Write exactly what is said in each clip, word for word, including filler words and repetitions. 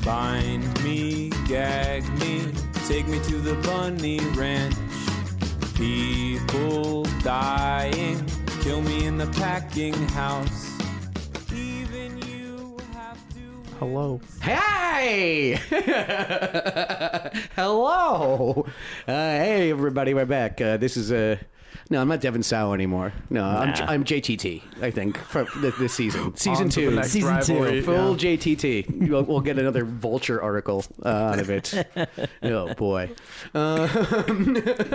Bind me, gag me, take me to the bunny ranch. People dying, kill me in the packing house. Even you have to... Hello. Hey! Hello! Uh, hey, everybody, we're back. Uh, this is... Uh, no, I'm not Devin Sow anymore. No, I'm, Nah. I'm J T T, I think, for this, this season. Season On to the two. next Season rivalry, two. Full yeah. J T T. We'll, we'll get another Vulture article uh, out of it. Oh, boy. Um,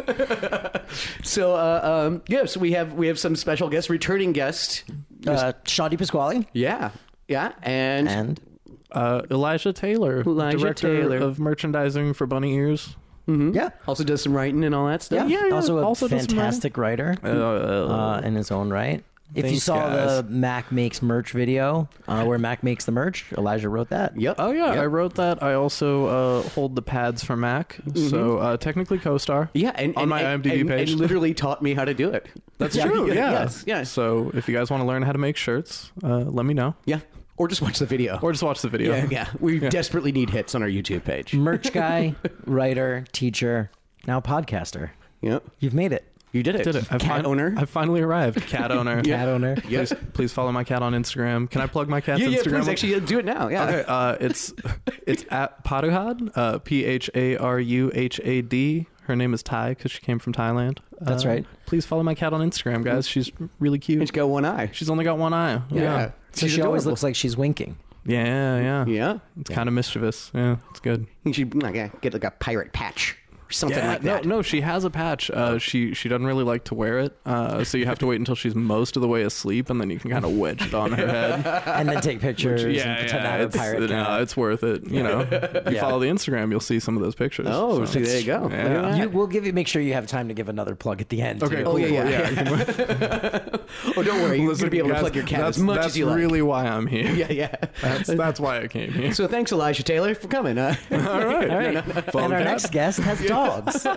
so, uh, um, yeah, so we have, we have some special guests, returning guests. Uh, Shadi Pasquale. Yeah, yeah, and... And Uh, Elijah Taylor, Elijah director Taylor. of merchandising for Bunny Ears. yeah, also does some writing and all that stuff. Yeah, yeah. also a also does some fantastic writer Uh, uh, uh, in his own right. If you Thanks, saw guys. the Mac Makes merch video, uh, where Mac makes the merch, Elijah wrote that. Yep. oh yeah, Yep. I wrote that. I also uh, hold the pads for Mac, so uh, technically co-star. Yeah, and on and, my and, IMDb and, page. and literally taught me how to do it. That's Yeah, true. yeah, Yeah. yes, yes. So if you guys want to learn how to make shirts, uh, let me know, Yeah, or just watch the video. or just watch the video. yeah, yeah. We Yeah. desperately need hits on our YouTube page. Merch guy, writer, teacher, now podcaster. Yep, You've made it. you did it. Did it? I've Cat fin- owner. I've finally arrived. Cat owner. Cat owner. Yeah. Please, please follow my cat on Instagram. Can I plug my cat's yeah, yeah. Instagram? Please, actually, do it now. Yeah. Okay, uh, it's it's at Paruhad, uh, P H A R U H A D. Her name is Thai because she came from Thailand. That's Uh, right. Please follow my cat on Instagram, guys. She's really cute. She's got one eye. She's only got one eye. Yeah. Yeah, So She's she always adorable. looks like she's winking. yeah, yeah. Yeah. It's kind of mischievous. Yeah, it's good. You should like, uh, get like a pirate patch or something Yeah, like no, that. no, she has a patch. Uh, she she doesn't really like to wear it, uh, so you have to wait until she's most of the way asleep, and then you can kind of wedge it on her head. And then take pictures and Yeah, pretend to yeah, have a it's, pirate no, cat. it's worth it. You know, if you Yeah. follow the Instagram, you'll see some of those pictures. Oh, So- see, there you go. Look at Yeah. that. You, we'll give you, make sure you have time to give another plug at the end. Okay, too. cool, Oh, yeah, cool, yeah. yeah. Oh, don't worry. You're Listen, going to be able guys, to plug your cat that's, as much that's as you like. really why I'm here. Yeah, yeah. That's, that's why I came here. So thanks, Elijah Taylor, for coming. Uh, All right. All right. Follow And our cat. next guest has dogs.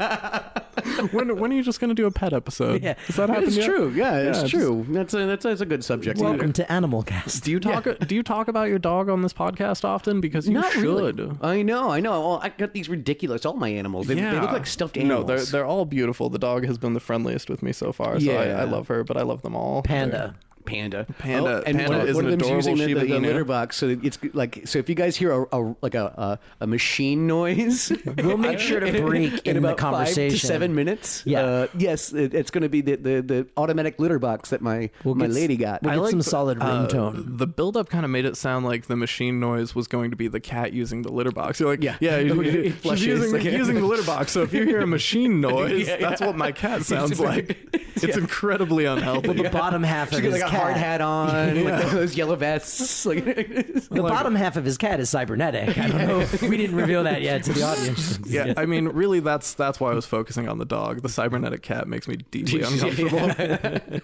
when, when are you just going to do a pet episode? Yeah. Does that happen it's yet? true. Yeah, it's Yeah, true. That's a that's, that's a good subject. Welcome to Animal Cast. Do you talk Do you talk about your dog on this podcast often? Because you Not should. really. I know, I know. Well, I got these ridiculous. All my animals. They, they look like stuffed animals. No, they're they're all beautiful. The dog has been the friendliest with me so far. So Yeah. I, I love her, but I love them all. Panda. Panda. Panda- Oh, and Panda one, is one an of them's adorable using the, Shiba the, the Inu. litter box, so it's like so. If you guys hear a, a like a, a a machine noise, We'll make sure to break in, in the about five conversation. to seven minutes. Yeah. uh, yes, it, it's going to be the, the the automatic litter box that my We'll my get s- lady got. we'll I get like some the- solid uh, ringtone. The build-up kind of made it sound like the machine noise was going to be the cat using the litter box. You're like, Yeah. yeah, It yeah she's flushes, using, like- using the litter box. So if you hear a machine noise, Yeah, yeah. that's what my cat sounds like. It's Yeah. incredibly unhealthy. Well, the bottom half She's of got his like a cat. hard hat on, Yeah. like those yellow vests. Like, The Like- bottom half of his cat is cybernetic. I don't know if we didn't reveal that yet to the audience. Yeah, I mean, really, that's that's why I was focusing on the dog. The cybernetic cat makes me deeply uncomfortable.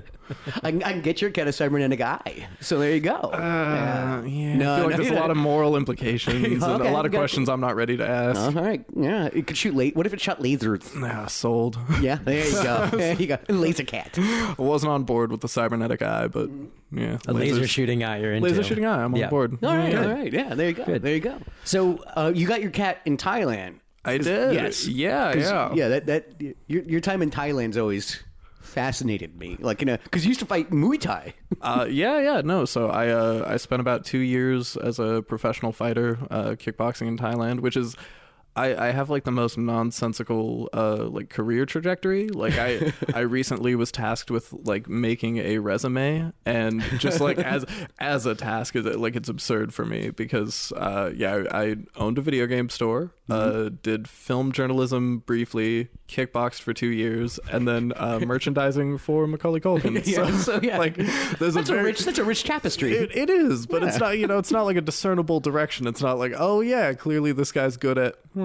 I, can, I can get your cat a cybernetic eye. So there you go. Uh, yeah, No, I feel like no, there's no. a lot of moral implications and Okay, a lot of got- questions I'm not ready to ask. All right. Yeah. It could shoot. La- what if it shot lasers? Nah, sold. Yeah. There you go. There you go. Laser cat. I wasn't on board with the cybernetic eye, but yeah, A laser lasers- shooting eye you're into. laser shooting eye. I'm Yeah. on board. All right. Yeah. All right. Yeah. There you go. Good. There you go. So Uh, you got your cat in Thailand. I did. Yes. Yeah, 'Cause, yeah. Yeah. That that your your time in Thailand's always fascinated me. Like, you know, because you used to fight Muay Thai. uh, yeah, yeah, no. So I uh, I spent about two years as a professional fighter, uh, kickboxing in Thailand, which is. I, I have like the most nonsensical uh, like career trajectory. Like I I recently was tasked with like making a resume, and just like as as a task is like it's absurd for me because uh, yeah I, I owned a video game store, uh, did film journalism briefly, kickboxed for two years, and then uh, merchandising for Macaulay Culkin. Yeah, so, yeah. like there's That's a a very rich. That's a rich tapestry. it, it is, but it's Yeah. not, you know, it's not like a discernible direction. It's not like, oh, yeah, clearly this guy's good at. Hmm.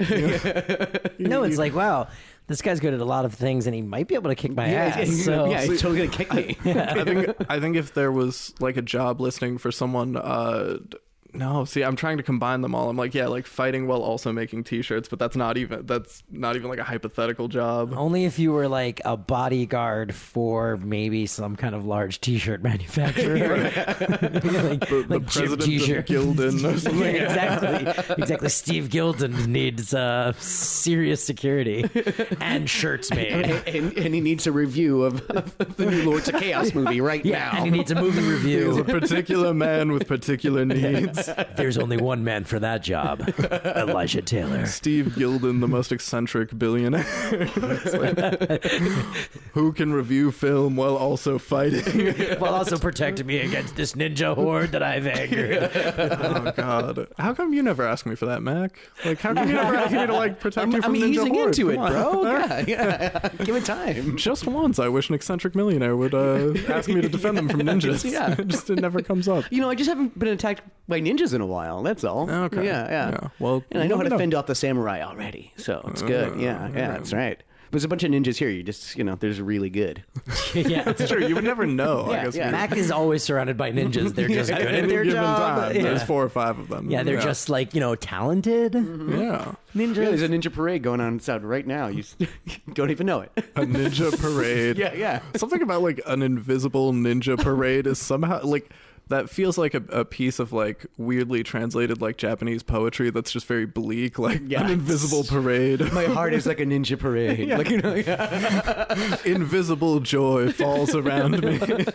no, it's like, wow, this guy's good at a lot of things, and he might be able to kick my yeah, ass. yeah, so yeah, he's totally gonna kick me. I think I think if there was like a job listing for someone uh, No, see, I'm trying to combine them all. I'm like, yeah, like fighting while also making t-shirts, but that's not even that's not even like a hypothetical job. Only if you were like a bodyguard for maybe some kind of large t-shirt manufacturer. like, The, the like Jim president T-shirt. of Gildan or something. Yeah, exactly. Exactly. Steve Gildan needs uh, serious security and shirts made. and, and he needs a review of, of the new Lords of Chaos movie right Yeah, now. and he needs a movie He's a review. particular man with particular needs. There's only one man for that job, Elijah Taylor. Steve Gildan, the most eccentric billionaire. It's like, who can review film while also fighting? While also protecting me against this ninja horde that I've angered. Oh God! How come you never ask me for that, Mac? Like, how come you never ask me to like protect I'm, you from I'm Ninja easing Horde? into it, Come on. bro. Yeah, yeah. Give it time. Just once, I wish an eccentric millionaire would uh, ask me to defend them from ninjas. Yeah. It just it never comes up. You know, I just haven't been attacked by ninjas in a while. That's all. Okay. Yeah, yeah. Yeah. Well, and I know how let to me fend off the samurai already, so it's good. Yeah, yeah, that's right. There's a bunch of ninjas here. You just, you know, there's really good. Yeah, That's true. You would never know. Yeah, I guess. yeah. Mac is always surrounded by ninjas. They're just At good any at their given job. time, Yeah. there's four or five of them. Yeah, they're yeah. just like, you know, talented yeah. ninjas. Yeah, there's a ninja parade going on outside right now. You s- don't even know it. A ninja parade. Yeah, yeah. Something about like an invisible ninja parade is somehow like that feels like a, a piece of like weirdly translated like Japanese poetry that's just very bleak, like Yeah. an invisible parade. My heart is like a ninja parade. Yeah. Like, you know, yeah. Invisible joy falls around me.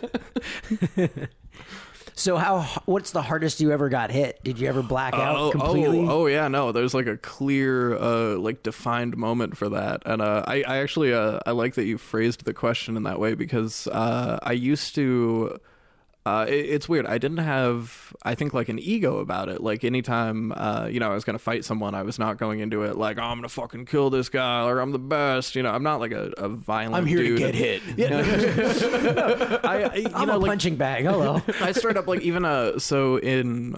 So how? What's the hardest you ever got hit? Did you ever black out oh, completely? Oh, oh, yeah, no. There's like a clear, uh, like defined moment for that, and uh, I, I actually, uh, I like that you phrased the question in that way because uh, I used to. Uh, it, it's weird. I didn't have, I think, like an ego about it. Like anytime, uh, you know, I was gonna fight someone, I was not going into it like, oh, I'm gonna fucking kill this guy or I'm the best. You know, I'm not like a, a violent. I'm here dude. to get hit. I, I, you I'm know, a like, punching bag. Hello. I straight up like even uh so in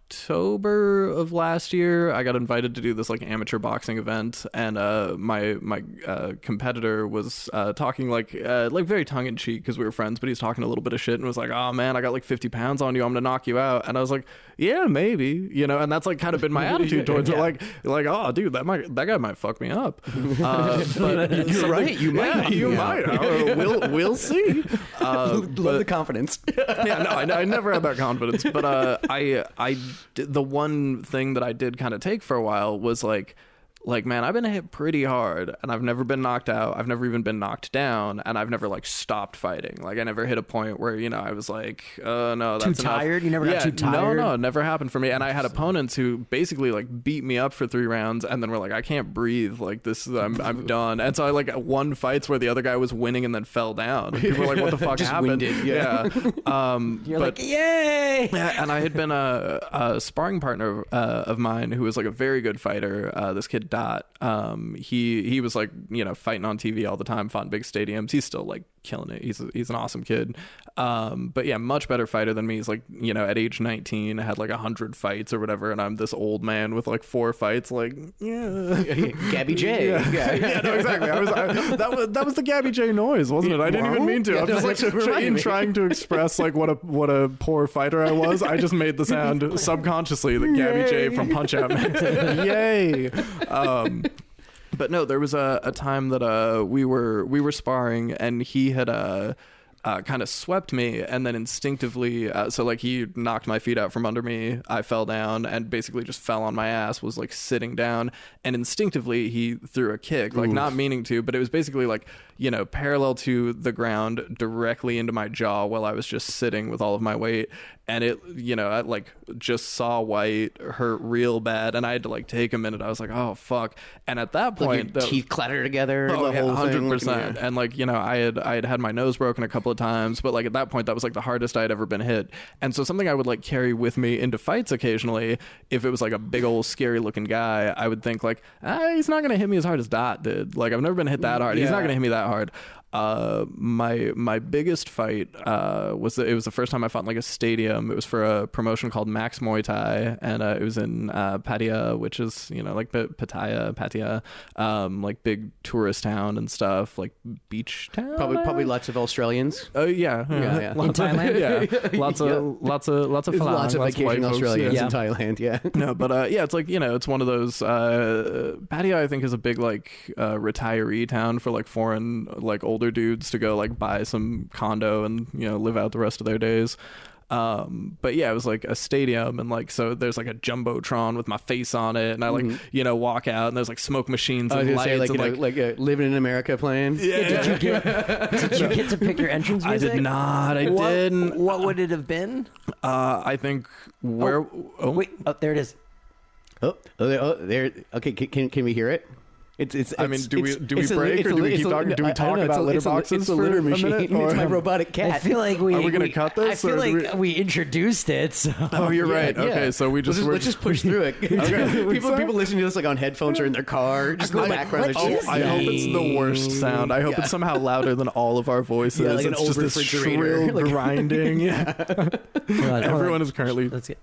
October of last year I got invited to do this like amateur boxing event and uh my my uh, competitor was uh talking like uh like very tongue in cheek because we were friends, but he was talking a little bit of shit and was like, oh man, I got like fifty pounds on you, I'm gonna knock you out. And I was like, yeah, maybe, you know, and that's like kind of been my attitude towards Yeah. it, like like oh dude, that might that guy might fuck me up. Uh, but You're something- right, you might yeah, knock you me might out. Uh, we'll we'll see. Uh, Love but- the confidence. yeah, no, I, I never had that confidence. But uh, I, I, did- the one thing that I did kind of take for a while was like, like, man, I've been hit pretty hard, and I've never been knocked out. I've never even been knocked down, and I've never like stopped fighting. Like, I never hit a point where you know I was like, uh, no, that's Too enough. tired? You never got yeah, too tired? No, no, it never happened for me. And I had opponents who basically like beat me up for three rounds, and then were like, I can't breathe. Like this, is, I'm, I'm done. And so I like won fights where the other guy was winning and then fell down. And people were like, what the fuck Just happened? winded, yeah. yeah. Um, You're but, like, yay! yeah, and I had been a, a sparring partner uh, of mine who was like a very good fighter. Uh, this kid Dot. Um, he he was like you know fighting on T V all the time, fought in big stadiums. He's still like killing it. He's a, he's an awesome kid. Um, but yeah, much better fighter than me. He's like you know at age nineteen had like a hundred fights or whatever, and I'm this old man with like four fights. Like yeah, Gabby J. Yeah. Yeah. yeah, no, exactly. I was I, that was that was the Gabby J noise, wasn't it? I didn't even mean to. Yeah, I'm no, just like that's what it try- reminded in me. trying to express like what a what a poor fighter I was. I just made the sound subconsciously that Gabby J from Punch Out Man. Yay! Um, but no, there was a, a time that uh we were we were sparring and he had uh. Uh, kind of swept me and then instinctively uh, so like he knocked my feet out from under me. I fell down and basically just fell on my ass, was like sitting down, and instinctively he threw a kick, like not meaning to, but it was basically like you know parallel to the ground directly into my jaw while I was just sitting with all of my weight. And it, you know, I like just saw white, hurt real bad, and I had to like take a minute. I was like, "Oh fuck!" And at that Like point, your the- teeth clatter together. Oh, the yeah, whole hundred thing. percent. And like you know, I had I had had my nose broken a couple of times, but like at that point, that was like the hardest I had ever been hit. And so something I would like carry with me into fights occasionally, if it was like a big old scary looking guy, I would think like, ah, he's not gonna hit me as hard as Dot did. Like I've never been hit that hard. He's not Yeah. gonna hit me that hard. Uh, my my biggest fight uh, was the, it was the first time I fought in like a stadium. It was for a promotion called Max Muay Thai, and uh, it was in uh, Pattaya, which is you know like P- Pattaya, Pattaya, um, like big tourist town and stuff, like beach town. Probably probably lots of Australians. Oh yeah, Yeah, yeah. Lots In of- Thailand? yeah, lots of Yeah. lots of lots of There's Falang, lots of white vacation folks, Australians yeah. in Thailand. Yeah. No, but uh, yeah, it's like you know, it's one of those. Uh, Pattaya, I think, is a big like uh, retiree town for like foreign like older dudes to go like buy some condo and you know live out the rest of their days. Um, but yeah, it was like a stadium, and like so there's like a jumbotron with my face on it, and I like you know walk out, and there's like smoke machines I was and gonna lights, say like and you know, like, like uh, living in America playing. yeah, Did you get Did you get to pick your entrance I music? did not. I what, didn't. What would it have been? Uh, I think where. Oh, Wait, oh, there it is. Oh, oh, there, oh, there. Okay, can, can can we hear it? It's it's. I mean, it's- do we it's- do we it's a- break it's or a- do we it's keep a- talking? Do I- we I don't talk know, about it's a- litter it's a- boxes It's a for litter a machine. minute, It's my or- robotic cat. I feel like we. Are we gonna we- cut this, I feel or do like we... introduced it. So. Oh, you're Yeah, right. yeah. Okay, so we just let's, we're- let's just push through it. people sorry? people listening to this like on headphones or in their car, just in the like, background. what They're is just- I hope it's the worst sound. I hope Yeah. it's somehow louder than all of our voices. Yeah, like an it's old just this refrigerator. shrill Like- grinding. Yeah. Hold on, hold Everyone on. is currently. Let's get.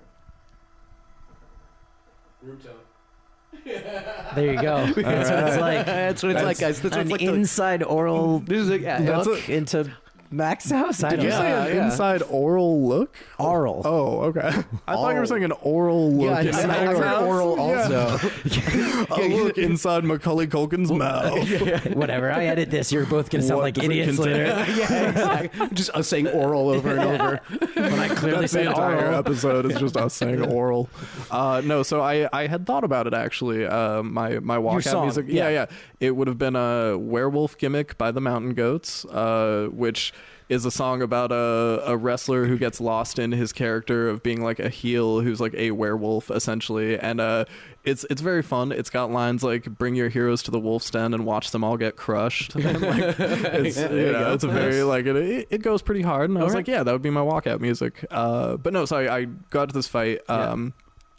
There you go. That's what it's like. That's what it's like, guys. That's what An it's like. to- inside oral This is like yeah, That's look into Mac's house. I Did don't you know. say Yeah, an yeah. inside oral look? Oral. Oh, okay. I thought you were saying an oral look. Yeah, I- in I- Mac's I heard house. oral Yeah. also. A look inside Macaulay Culkin's mouth. Whatever. I edit this. You're both gonna sound What like does it idiots contain? later. yeah, exactly. Just us saying oral over and over. When I clearly That's the said entire oral. episode is just us saying oral. Uh, no, so I, I had thought about it actually. Uh, my my walkout song, music, yeah. yeah, yeah, it would have been a werewolf gimmick by the Mountain Goats, uh, which is a song about a, a wrestler who gets lost in his character of being like a heel who's like a werewolf essentially, and uh, it's it's very fun. It's got lines like "Bring your heroes to the wolf's den and watch them all get crushed." And, like, it's, Yeah, there you you know, go. it's a very like it, it goes pretty hard, and I was All like, yeah, that would be my walkout music. Uh, but no, so I, I got to this fight. Um,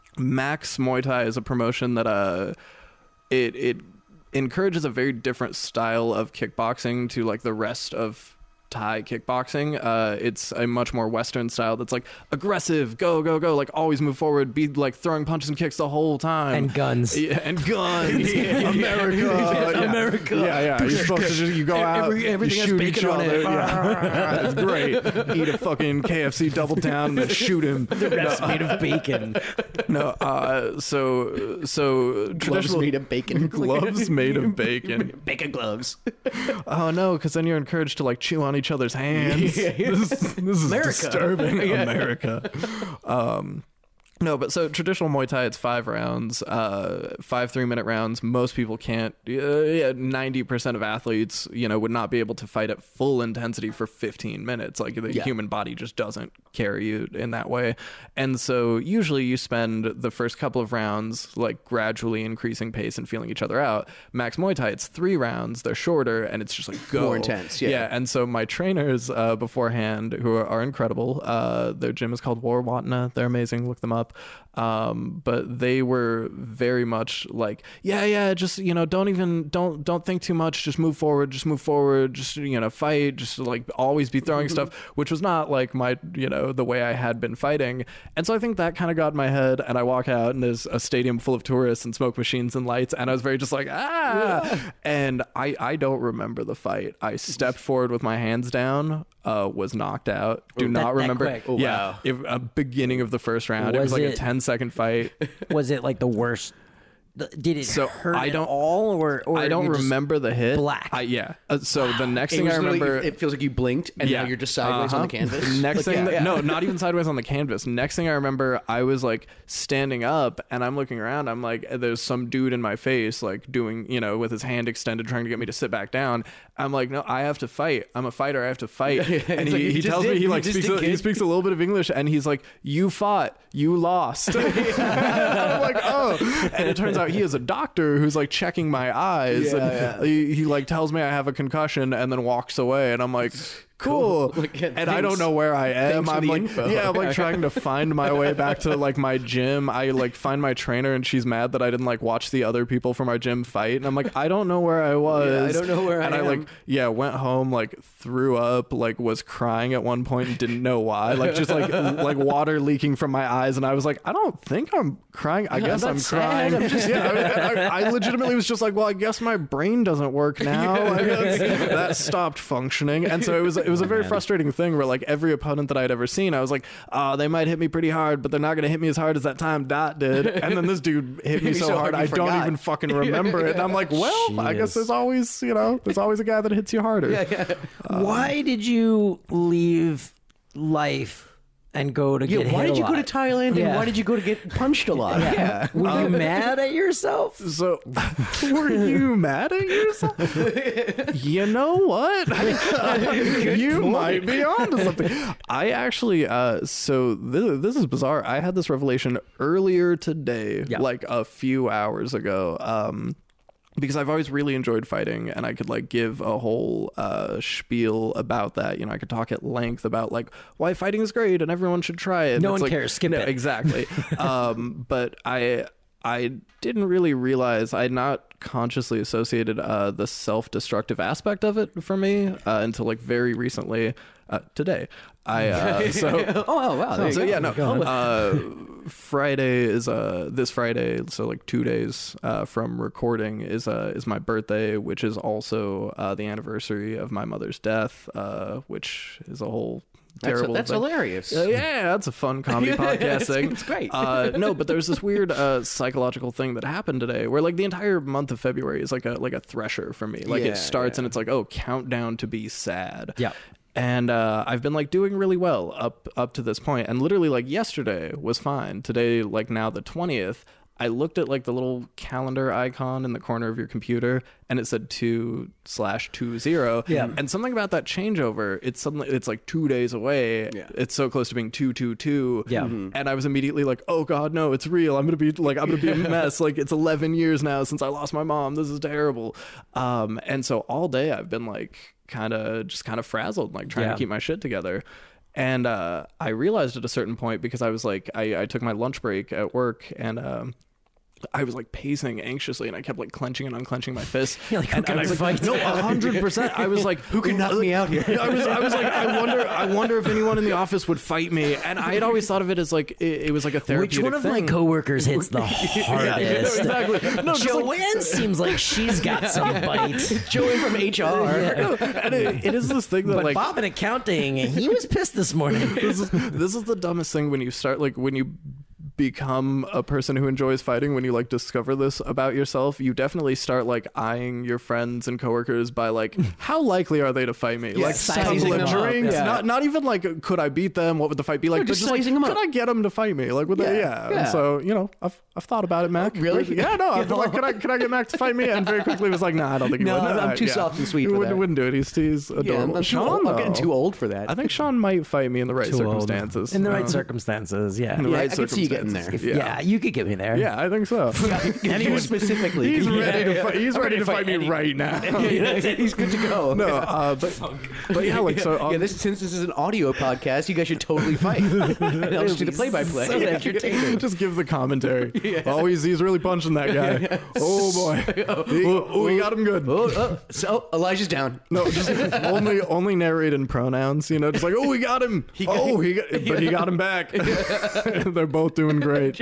Max Muay Thai is a promotion that uh, it it encourages a very different style of kickboxing to like the rest of Thai kickboxing. Uh, it's a much more Western style that's like aggressive, go, go, go, like always move forward, be like throwing punches and kicks the whole time. And guns. Yeah, and guns. America. Yeah. America. Yeah, yeah. You're supposed to just, you go out, Every- everything you has shoot bacon each on other. it. Yeah. It's great. Eat a fucking K F C double down and then shoot him. The rest made of bacon. No, uh, so, so Gloves traditional made of bacon. gloves made of bacon. Bacon gloves. Oh no, because then you're encouraged to like chew on each other's hands. Yeah, yeah. This, is- this is America. disturbing. Yeah. America. Um, no, but so traditional Muay Thai, it's five rounds, uh, five three-minute rounds. Most people can't. Uh, yeah, ninety percent of athletes, you know, would not be able to fight at full intensity for fifteen minutes. Like the Yeah. human body just doesn't carry you in that way. And so usually you spend the first couple of rounds like gradually increasing pace and feeling each other out. Max Muay Thai, it's three rounds. They're shorter, and it's just like go More intense, yeah. yeah. And so my trainers uh, beforehand, who are, are incredible, uh, their gym is called War Watna. They're amazing. Look them up. Um, but they were very much like, yeah, yeah, just, you know, don't even, don't, don't think too much. Just move forward, just move forward, just, you know, fight, just like always be throwing stuff, which was not like my, you know, the way I had been fighting. And so I think that kind of got in my head, and I walk out and there's a stadium full of tourists and smoke machines and lights. And I was very just like, ah, and I, I don't remember the fight. I stepped forward with my hands down, uh, was knocked out. Do That- not that remember. quick. Oh, yeah. wow. If, uh, beginning of the first round, it Was was like a it- ten second fight. Was it like the worst? th- Did it So, hurt I at don't- all, or, or I don't you just- remember the hit. black? I, yeah. Uh, so the next It thing was I literally- remember. It feels like you blinked and yeah. now you're just sideways on the Uh-huh. canvas. Next Like, thing, yeah, that, yeah. no, not even sideways on the canvas. Next thing I remember, I was like standing up and I'm looking around. I'm like, there's some dude in my face, like doing, you know, with his hand extended, trying to get me to sit back down. I'm like, no, I have to fight. I'm a fighter. I have to fight. And It's like, he, you he just tells did. me he You like just speaks did, a, he kid. speaks a little bit of English, and he's like, you fought, you lost. I'm like, oh, and it turns out he is a doctor who's like checking my eyes, Yeah, and yeah. He, he like tells me I have a concussion and then walks away, and I'm like, cool. Like, yeah, and I thanks. don't know where I am. Thanks for I'm the like, info. yeah, I'm like trying to find my way back to like my gym. I like find my trainer and she's mad that I didn't like watch the other people from our gym fight. And I'm like, I don't know where I was. Yeah, I don't know where I and I am. like, yeah, went home, like threw up, like was crying at one point and didn't know why. Like just like like water leaking from my eyes. And I was like, I don't think I'm crying. I guess not I'm sad. crying. I'm just- yeah, I, I, I legitimately was just like, well, I guess my brain doesn't work now. Like, that's- that stopped functioning, and so it was it was a very frustrating thing where like every opponent that I'd ever seen, I was like, oh, they might hit me pretty hard, but they're not gonna hit me as hard as that time Dot did. And then this dude hit me so, hard, you I don't forgot. even fucking remember it. And I'm like, well, I guess Jeez. there's always you know there's always a guy that hits you harder. Why did you leave life and go to Yeah, get why hit did a you go to lot? Thailand and Yeah. why did you go to get punched a lot? Yeah. Were you mad at yourself? So, were you mad at yourself? You know what? you might be onto something. I actually, uh, so this, this is bizarre. I had this revelation earlier today, Yeah. like a few hours ago. Um, because I've always really enjoyed fighting, and I could like give a whole uh, spiel about that. You know, I could talk at length about like why fighting is great and everyone should try it. No And it's one like- cares. Skip no, it. Exactly. um, but I I didn't really realize I had not consciously associated uh, the self-destructive aspect of it for me uh, until like very recently. Uh, today, I uh, so. Oh, wow. There you So go. yeah, no. Go on. Uh, Friday is uh this Friday, so like two days uh, from recording is uh is my birthday, which is also uh, the anniversary of my mother's death, uh, which is a whole That's, terrible. that's thing. hilarious. Uh, yeah, that's a fun comedy podcast it's- thing. it's great. Uh, no, but there's this weird uh, psychological thing that happened today, where like the entire month of February is like a like a thresher for me. Like Yeah, it starts yeah. and it's like, oh, countdown to be sad. Yeah. And uh, I've been like doing really well up up to this point, and literally like yesterday was fine. Today, like now the twentieth, I looked at like the little calendar icon in the corner of your computer, and it said two slash two zero. Yeah. And something about that changeover, it's suddenly it's like two days away. Yeah. It's so close to being two two two. Yeah. Mm-hmm. And I was immediately like, oh god, no, it's real. I'm gonna be like I'm gonna be a mess. Like it's eleven years now since I lost my mom. This is terrible. Um, and so all day I've been like kind of just kind of frazzled, like trying Yeah. to keep my shit together. And uh, I realized at a certain point, because I was like, I, I took my lunch break at work, and um, I was like pacing anxiously, and I kept like clenching and unclenching my fists. You're like, who and can I was I like, fight? no, a hundred percent. I was like, who can knock me out here? I was, I was like, I wonder, I wonder if anyone in the office would fight me. And I had always thought of it as like it, it was like a Which therapeutic one of thing. my coworkers hits the hardest? exactly. No, just like- Joanne seems like she's got some bite. Joey from H R. and it, it is this thing that But like Bob in accounting, he was pissed this morning. this is this is the dumbest thing when you start like when you become a person who enjoys fighting. When you like discover this about yourself, you definitely start like eyeing your friends and coworkers by like how likely are they to fight me? like sizing couple of them up, drinks, yeah. not not even like could I beat them? What would the fight be like? No, But just just like, sizing them could up. I get them to fight me? Like would they? Yeah, Yeah. yeah. And so you know, I've I've thought about it, Mac. Really? Yeah. No. I've been like, can I can I get Mac to fight me? And very quickly was like, nah, I don't think he No, would. I'm Nah, too yeah. soft and sweet He for wouldn't, that. wouldn't do it. He's he's Yeah, adorable. I'm, too Sean, old. I'm getting though. too old for that. I think Sean might fight me in the right Too old. circumstances. In the right Uh, circumstances, yeah. in the Yeah, right I could see you getting circumstances. there. Yeah. you could get me there. Yeah, I think so. you specifically. He's Yeah, ready to yeah. fight. He's I'm ready to fight me any- right now. Yeah, he's good to go. No, uh, but but yeah, like so. Um, yeah, this since this is an audio podcast, you guys should totally fight. And I'll just do the play-by-play. So entertaining. just give the commentary. Oh, he's he's really punching that guy. Oh boy. He, oh, he got him good. Oh, oh, so Elijah's down. No, just only only narrate in pronouns. You know, just like oh, he got him. oh, he got, but he got him back. They're both doing great.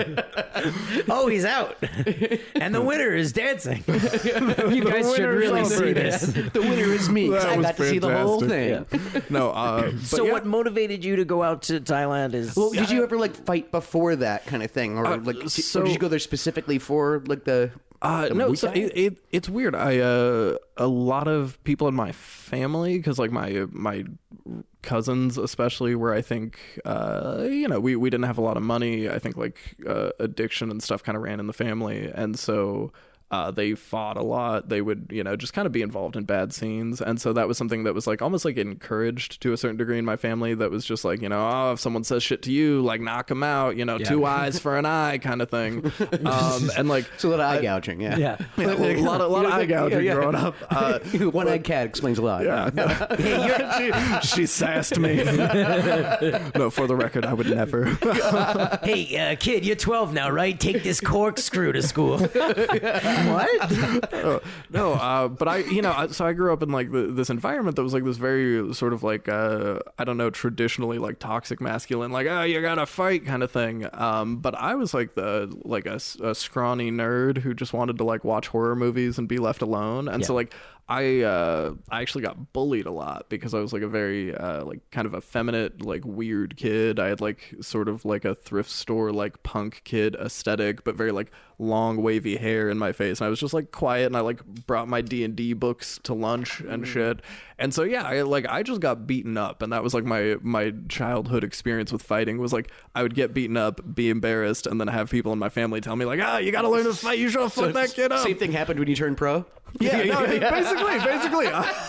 Oh, he's out. And the winner is dancing. You guys should winner really see celebrates. this. The winner is me. 'cause That I was got to see the whole thing. fantastic. No, uh, but So yeah. what motivated you to go out to Thailand is Well, did you ever like fight before that kind of thing, or Uh, like, t- so- or did you go there specifically for like the? Uh, the no, Muay so Thai? it, it it's weird. I uh, a lot of people in my family, because like my my cousins especially, where I think uh, you know we we didn't have a lot of money. I think like uh, addiction and stuff kind of ran in the family, and so Uh, they fought a lot. They would, you know, just kind of be involved in bad scenes. And so that was something that was like almost like encouraged to a certain degree in my family. That was just like, you know, oh, if someone says shit to you, like knock them out, you know, Yeah. two eyes for an eye kind of thing. Um, and like, So a lot of eye gouging, yeah. Yeah. yeah, a lot of, a lot of eye gouging yeah, yeah. growing up. Uh, One-eyed cat explains a lot. yeah. she, she sassed me. No, for the record, I would never. Hey, uh, kid, you're twelve now, right? Take this corkscrew to school. What? Uh, no, uh, but I, you know, I, so I grew up in like the, this environment that was like this very sort of like, uh, I don't know, traditionally like toxic masculine, like, oh, you gotta fight kind of thing. Um, but I was like the, like a, a scrawny nerd who just wanted to like watch horror movies and be left alone. And Yeah. so like, I uh, I actually got bullied a lot because I was like a very uh, like kind of effeminate, like weird kid. I had like sort of like a thrift store like punk kid aesthetic, but very like long wavy hair in my face. And I was just like quiet, and I like brought my D and D books to lunch and shit. And so yeah, I like I just got beaten up, and that was like my my childhood experience with fighting was like I would get beaten up, be embarrassed, and then have people in my family tell me like, ah, you got to learn to fight. You should fuck that kid up. Same thing happened when you turned pro? Yeah, no, basically, basically.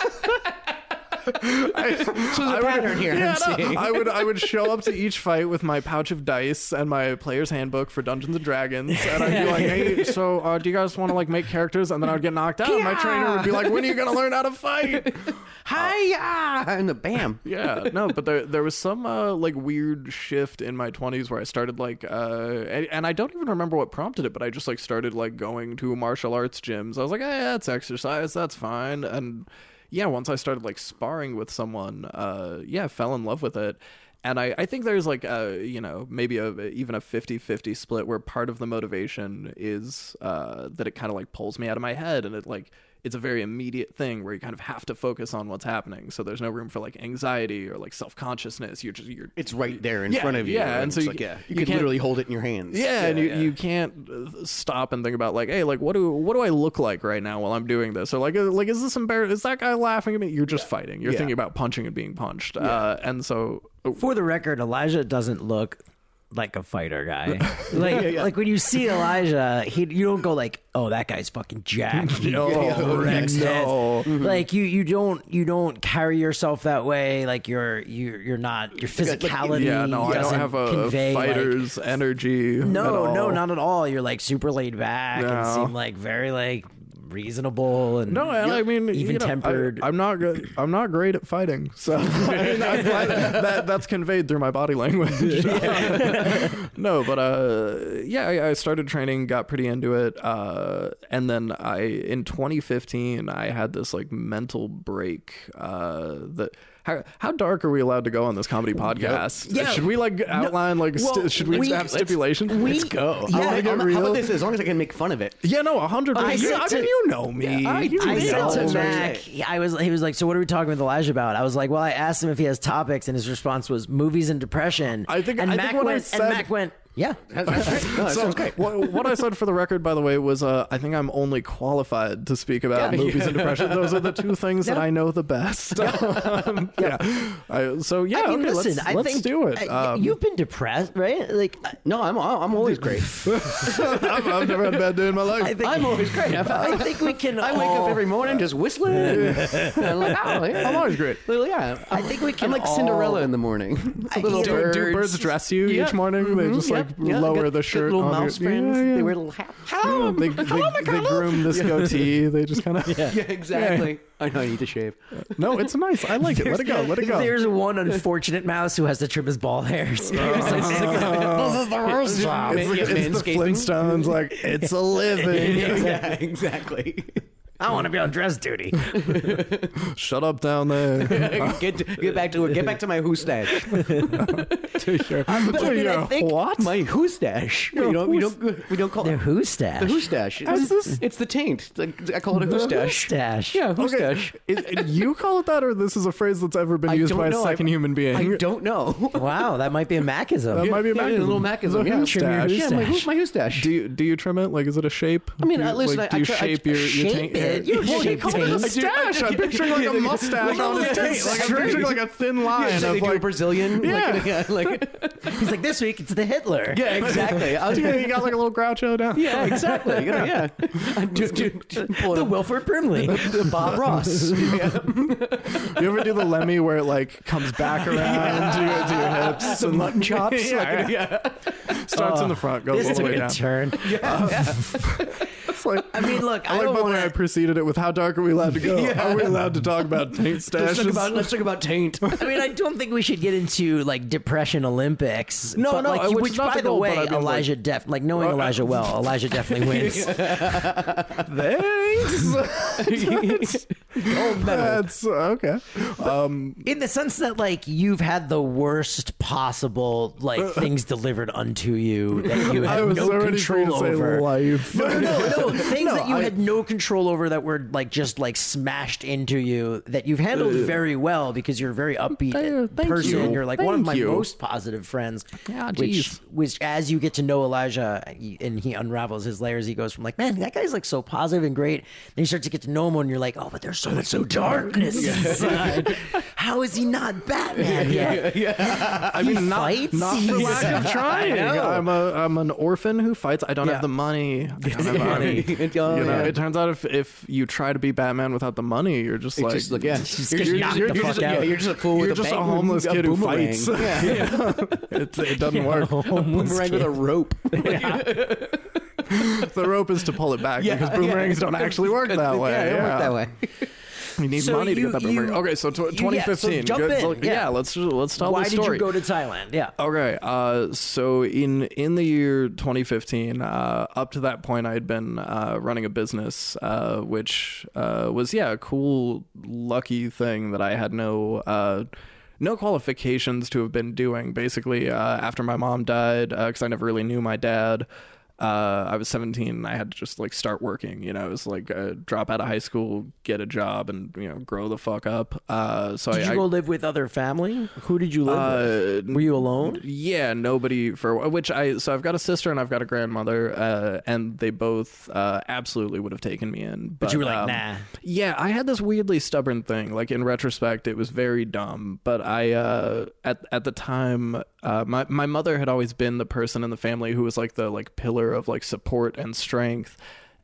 I, So there's a pattern here. Yeah, I'm no, seeing. I would I would show up to each fight with my pouch of dice and my player's handbook for Dungeons and Dragons, and I'd be like, "Hey, so uh, do you guys want to like make characters?" And then I'd get knocked out. And my trainer would be like, "When are you gonna learn how to fight?" Hi-ya! And the bam. Yeah, no, but there there was some uh, like weird shift in my twenties where I started like, uh, and, and I don't even remember what prompted it, but I just like started like going to martial arts gyms. I was like, "Hey, that's exercise, that's fine," and yeah, once I started like sparring with someone, uh, yeah, fell in love with it. And I, I think there's like a, you know, maybe a, even a fifty-fifty split where part of the motivation is uh, that it kind of like pulls me out of my head, and it like, it's a very immediate thing where you kind of have to focus on what's happening. So there's no room for like anxiety or like self-consciousness. You're just, you're, It's right there in Yeah, front of you. yeah, and so it's you- like, yeah, you, you can can't- literally hold it in your hands. yeah, and you, yeah. you can't uh, stop and think about like, hey, like what do what do I look like right now while I'm doing this? Or like, uh, like is this embarrassing? Is that guy laughing at me? You're just fighting. You're Yeah. thinking about punching and being punched. Uh, and so, For the record, Elijah doesn't look like a fighter guy. Like, like when you see Elijah, he you don't go like, "Oh, that guy's fucking jacked." He No, wrecks no. it. Like you, you don't, you don't carry yourself that way. Like you're, you, you're not. Your physicality. yeah, no, I don't doesn't have a, a convey, like- fighter's energy. at no, no, all. not at all. You're like super laid back and No. seem like very like reasonable and No, and I mean, even you know, tempered. I, I'm not good. I'm not great at fighting, so I mean, I'm glad that that's conveyed through my body language. No, but uh, yeah, I, I started training, got pretty into it, uh, and then I in twenty fifteen I had this like mental break. Uh, that how how dark are we allowed to go on this comedy podcast? Yeah. Should we like outline like st- well, should we, we- have let's- stipulations? we- Let's go. Yeah, I wanna How get about- real. How about this? As long as I can make fun of it. Yeah, no, a hundred I percent. said I to- mean, you know me. Yeah, I- You I know. said know to me. Mac, I was, he was like, "So what are we talking with Elijah about?" I was like, "Well, I asked him if he has topics, and his response was movies and depression." I think- and I Mac think what I went, said- and Mac went, "Yeah." That's, that's right. No, that So, sounds great. what, what I said for the record, by the way, was uh, I think I'm only qualified to speak about Yeah. movies and depression. Those are the two things that Yeah. I know the best. Um, yeah. I, so yeah, I mean, okay, listen, let's, I let's think do it. uh, Um, you've been depressed, right? Like, No, I'm I'm always great. I've, I've never had a bad day in my life. I think I'm always great. I think we can. I wake all, up every morning just whistling. And I'm like, oh, yeah. I'm always great. Well, yeah. I think we can I'm like all- Cinderella in the morning. I- Little you know, Do, do birds. birds dress you Yeah. each morning? They just Mhm, like yeah, yeah. lower Got- the got shirt. Little on mouse your- friends. Yeah, yeah. They wear little hats. Yeah, they, they, they groom this goatee. They just kind of. Yeah, exactly. I know I need to shave. No, it's nice. I like it. Let it go. Let it go. There's one unfortunate mouse who has to trim his bald hair. Seriously, this is the worst job. It's, Yeah, it's the manscaping. Flintstones. Like it's a living. Yeah, exactly. I want to be on dress duty. Shut up down there. get to, get back to it. Get back to my who stash. to your, but to I mean, I your think- what? My who stash. You know, we don't we don't call Their it who stash. the who stash. How's It's, this- it's the taint. I call it a who The stash. stash. Yeah, who Okay, stash. is- you call it that, or this is a phrase that's ever been I used don't by a know. second I- human being? I don't know. Wow, that might be a Macism. That might be a Yeah, Macism. a little Macism, The yeah. who Trim your stash. who Yeah, my who, stash. my who stash. Do you do you trim it? Like, is it a shape? I mean, do you, I- listen, like, I- do you I try- I- shape your, your shape taint it. tainted. You Well, he shave called it a taint. stash. I'm picturing like a mustache Well, on his yeah, taint. Like I'm straight. picturing like a thin line Yeah, of they do a like. Brazilian. Yeah. Like, yeah, like, He's like, this week it's the Hitler. yeah, exactly. I was, Yeah, you got like a little Groucho down. yeah, exactly. You know, yeah. Do, do, do, pull The it Wilford Brimley. up. Bob Ross. Yeah. You ever do the Lemmy where it like comes back around to, your, to your hips? Some mutton chops. Yeah, like, yeah. yeah. Starts in the front, goes This all the took way a down. turn. It's like, I mean, look, I I like don't by the way I want to. preceded it with how dark are we allowed to go? Yeah. Are we allowed to talk about taint Let's talk stashes? about let's talk about taint. I mean, I don't think we should get into like depression Olympics. No, but, no, like, which which is not by the the goal, way, but I mean, like- Elijah def like knowing Uh, Elijah well, Elijah definitely wins. Thanks. Gold medal. That's okay. Um, In the sense that like you've had the worst possible like things delivered unto you that you I had was no so ready for you control to say over. life. No, no, no, no. Things No, that you I- had no control over that were like just like smashed into you that you've handled very well because you're a very upbeat Uh, thank person. you. You're like one of Thank my you. most positive friends. Yeah, which, geez. which as you get to know Elijah he- and he unravels his layers, he goes from like, man, that guy's like so positive and great. Then you start to get to know him and you're like, oh, but there's so much so darkness inside. How is he not Batman yet? I mean, not, fights? not for lack of I trying. know. I'm a I'm an orphan who fights. I don't Yeah. have the money. I don't have money. Oh, You know, yeah. it turns out if if you try to be Batman without the money, you're just It's like, just like yeah, Just you're, get you're, knocked you're, the you're fuck just, out. yeah, you're just a fool you're with just a, a bang- homeless kid who boomerang. fights. Yeah. it, it doesn't work. Boomerang with a rope. The rope is to pull it back Yeah, because boomerangs yeah. don't actually work that way. Yeah, they don't work that way. You need So money to you- get that boomerang. you- okay, so tw- you- yeah, twenty fifteen. so jump Good. in, So, yeah. yeah, let's let's tell Why the did story. you go to Thailand? Yeah. Okay, uh, so in in the year twenty fifteen, uh, up to that point, I had been uh, running a business, uh, which uh, was yeah a cool, lucky thing that I had no uh, no qualifications to have been doing. Basically, uh, after my mom died, because I never really knew my dad. Uh, I was seventeen and I had to just like start working, you know, it was like uh, drop out of high school, get a job and, you know, grow the fuck up. Uh, so Did I, you I go live with other family? Who did you live with? uh, Were you alone? Yeah, nobody for which I so I've got a sister and I've got a grandmother, uh, and they both uh, absolutely would have taken me in. But, But you were like, um, nah. Yeah, I had this weirdly stubborn thing. Like in retrospect, it was very dumb. But I uh, at at the time, uh, my my mother had always been the person in the family who was like the like pillar of like support and strength.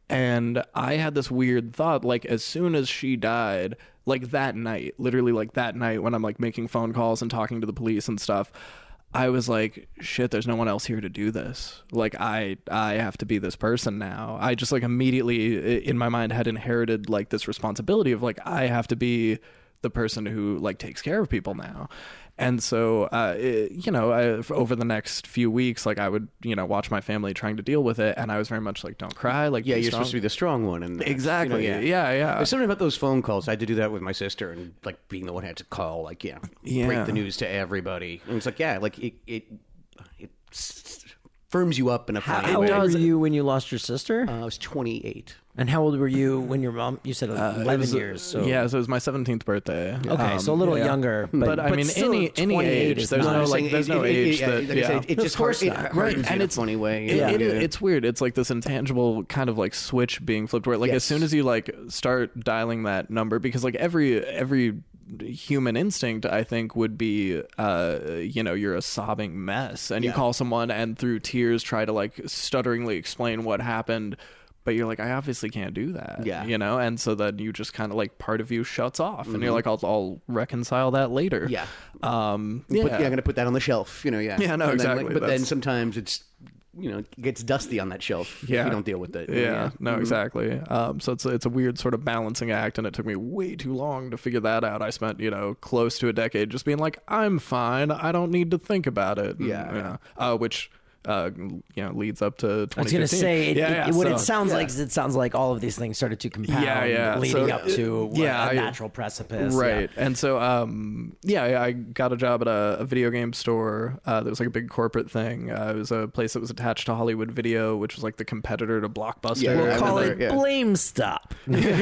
And I had this weird thought, like as soon as she died, like that night, literally like that night when I'm like making phone calls and talking to the police and stuff, I was like, shit, there's no one else here to do this. Like I I have to be this person now. I just like immediately i- in my mind had inherited like this responsibility of like I have to be the person who like takes care of people now. And so, uh, it, you know, I, f- over the next few weeks, like I would, you know, watch my family trying to deal with it, and I was very much like, "Don't cry." Like, Yeah, be you're strong. supposed to be the strong one, and Exactly. You know, yeah, yeah. There's something about those phone calls. I had to do that with my sister, and like being the one who had to call, like yeah, Yeah. break the news to everybody. And it's like yeah, like it it it s- firms you up in a How, funny how way. old were you when you lost your sister? Uh, I was twenty-eight. And how old were you when your mom? You said It eleven was, uh, years. So yeah, so it was my seventeenth birthday. Okay, so a little yeah. younger, but, But, I mean, still any any twenty-eight age, is there's not- no I'm like, saying there's it- no it- it- age yeah, that like I yeah. said, it Of just course hard, not. it Right, hardens and in a it's funny way. It, Yeah. it, Yeah. It's weird. It's like this intangible kind of like switch being flipped where like Yes. as soon as you like start dialing that number, because like every every human instinct I think would be uh you know you're a sobbing mess and you Yeah. call someone and through tears try to like stutteringly explain what happened, but you're like, I obviously can't do that. Yeah. You know, and so then you just kind of like part of you shuts off and you're like, I'll, I'll reconcile that later. Yeah. Um, But, yeah. yeah, I'm gonna put that on the shelf. You know, yeah. Yeah, no, And then, like, exactly. but then That's- sometimes it's you know it gets dusty on that shelf if Yeah. you don't deal with it. Yeah, no, Mhm. exactly. Um, so it's it's a weird sort of balancing act, and it took me way too long to figure that out. I spent you know close to a decade just being like, I'm fine. I don't need to think about it. And, Yeah. you know, uh, which uh, you know leads up to twenty fifteen. I was going to say, it, yeah, it- yeah, what so- it sounds yeah. like is it sounds like all of these things started to compound, Yeah, yeah. leading So, up to yeah, a I- natural precipice. Right. Yeah. And so, um, yeah, I I got a job at a, a video game store. Uh, that was like a big corporate thing. Uh, it was a place that was attached to Hollywood Video, which was like the competitor to Blockbuster. Yeah, We'll I call remember, it yeah. Blame Stop.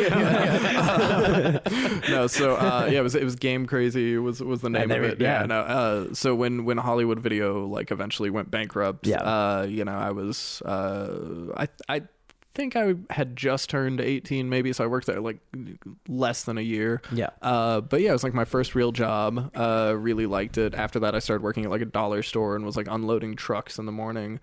No, so uh, yeah, it was it was Game Crazy was was the name there of we- it. Yeah, yeah. no. Uh, so when when Hollywood Video like eventually went bankrupt, Yeah. uh, you know, I was uh, I I think I had just turned eighteen, maybe. So I worked there like less than a year. Yeah. Uh, but yeah, it was like my first real job. Uh, really liked it. After that, I started working at like a dollar store and was like unloading trucks in the morning.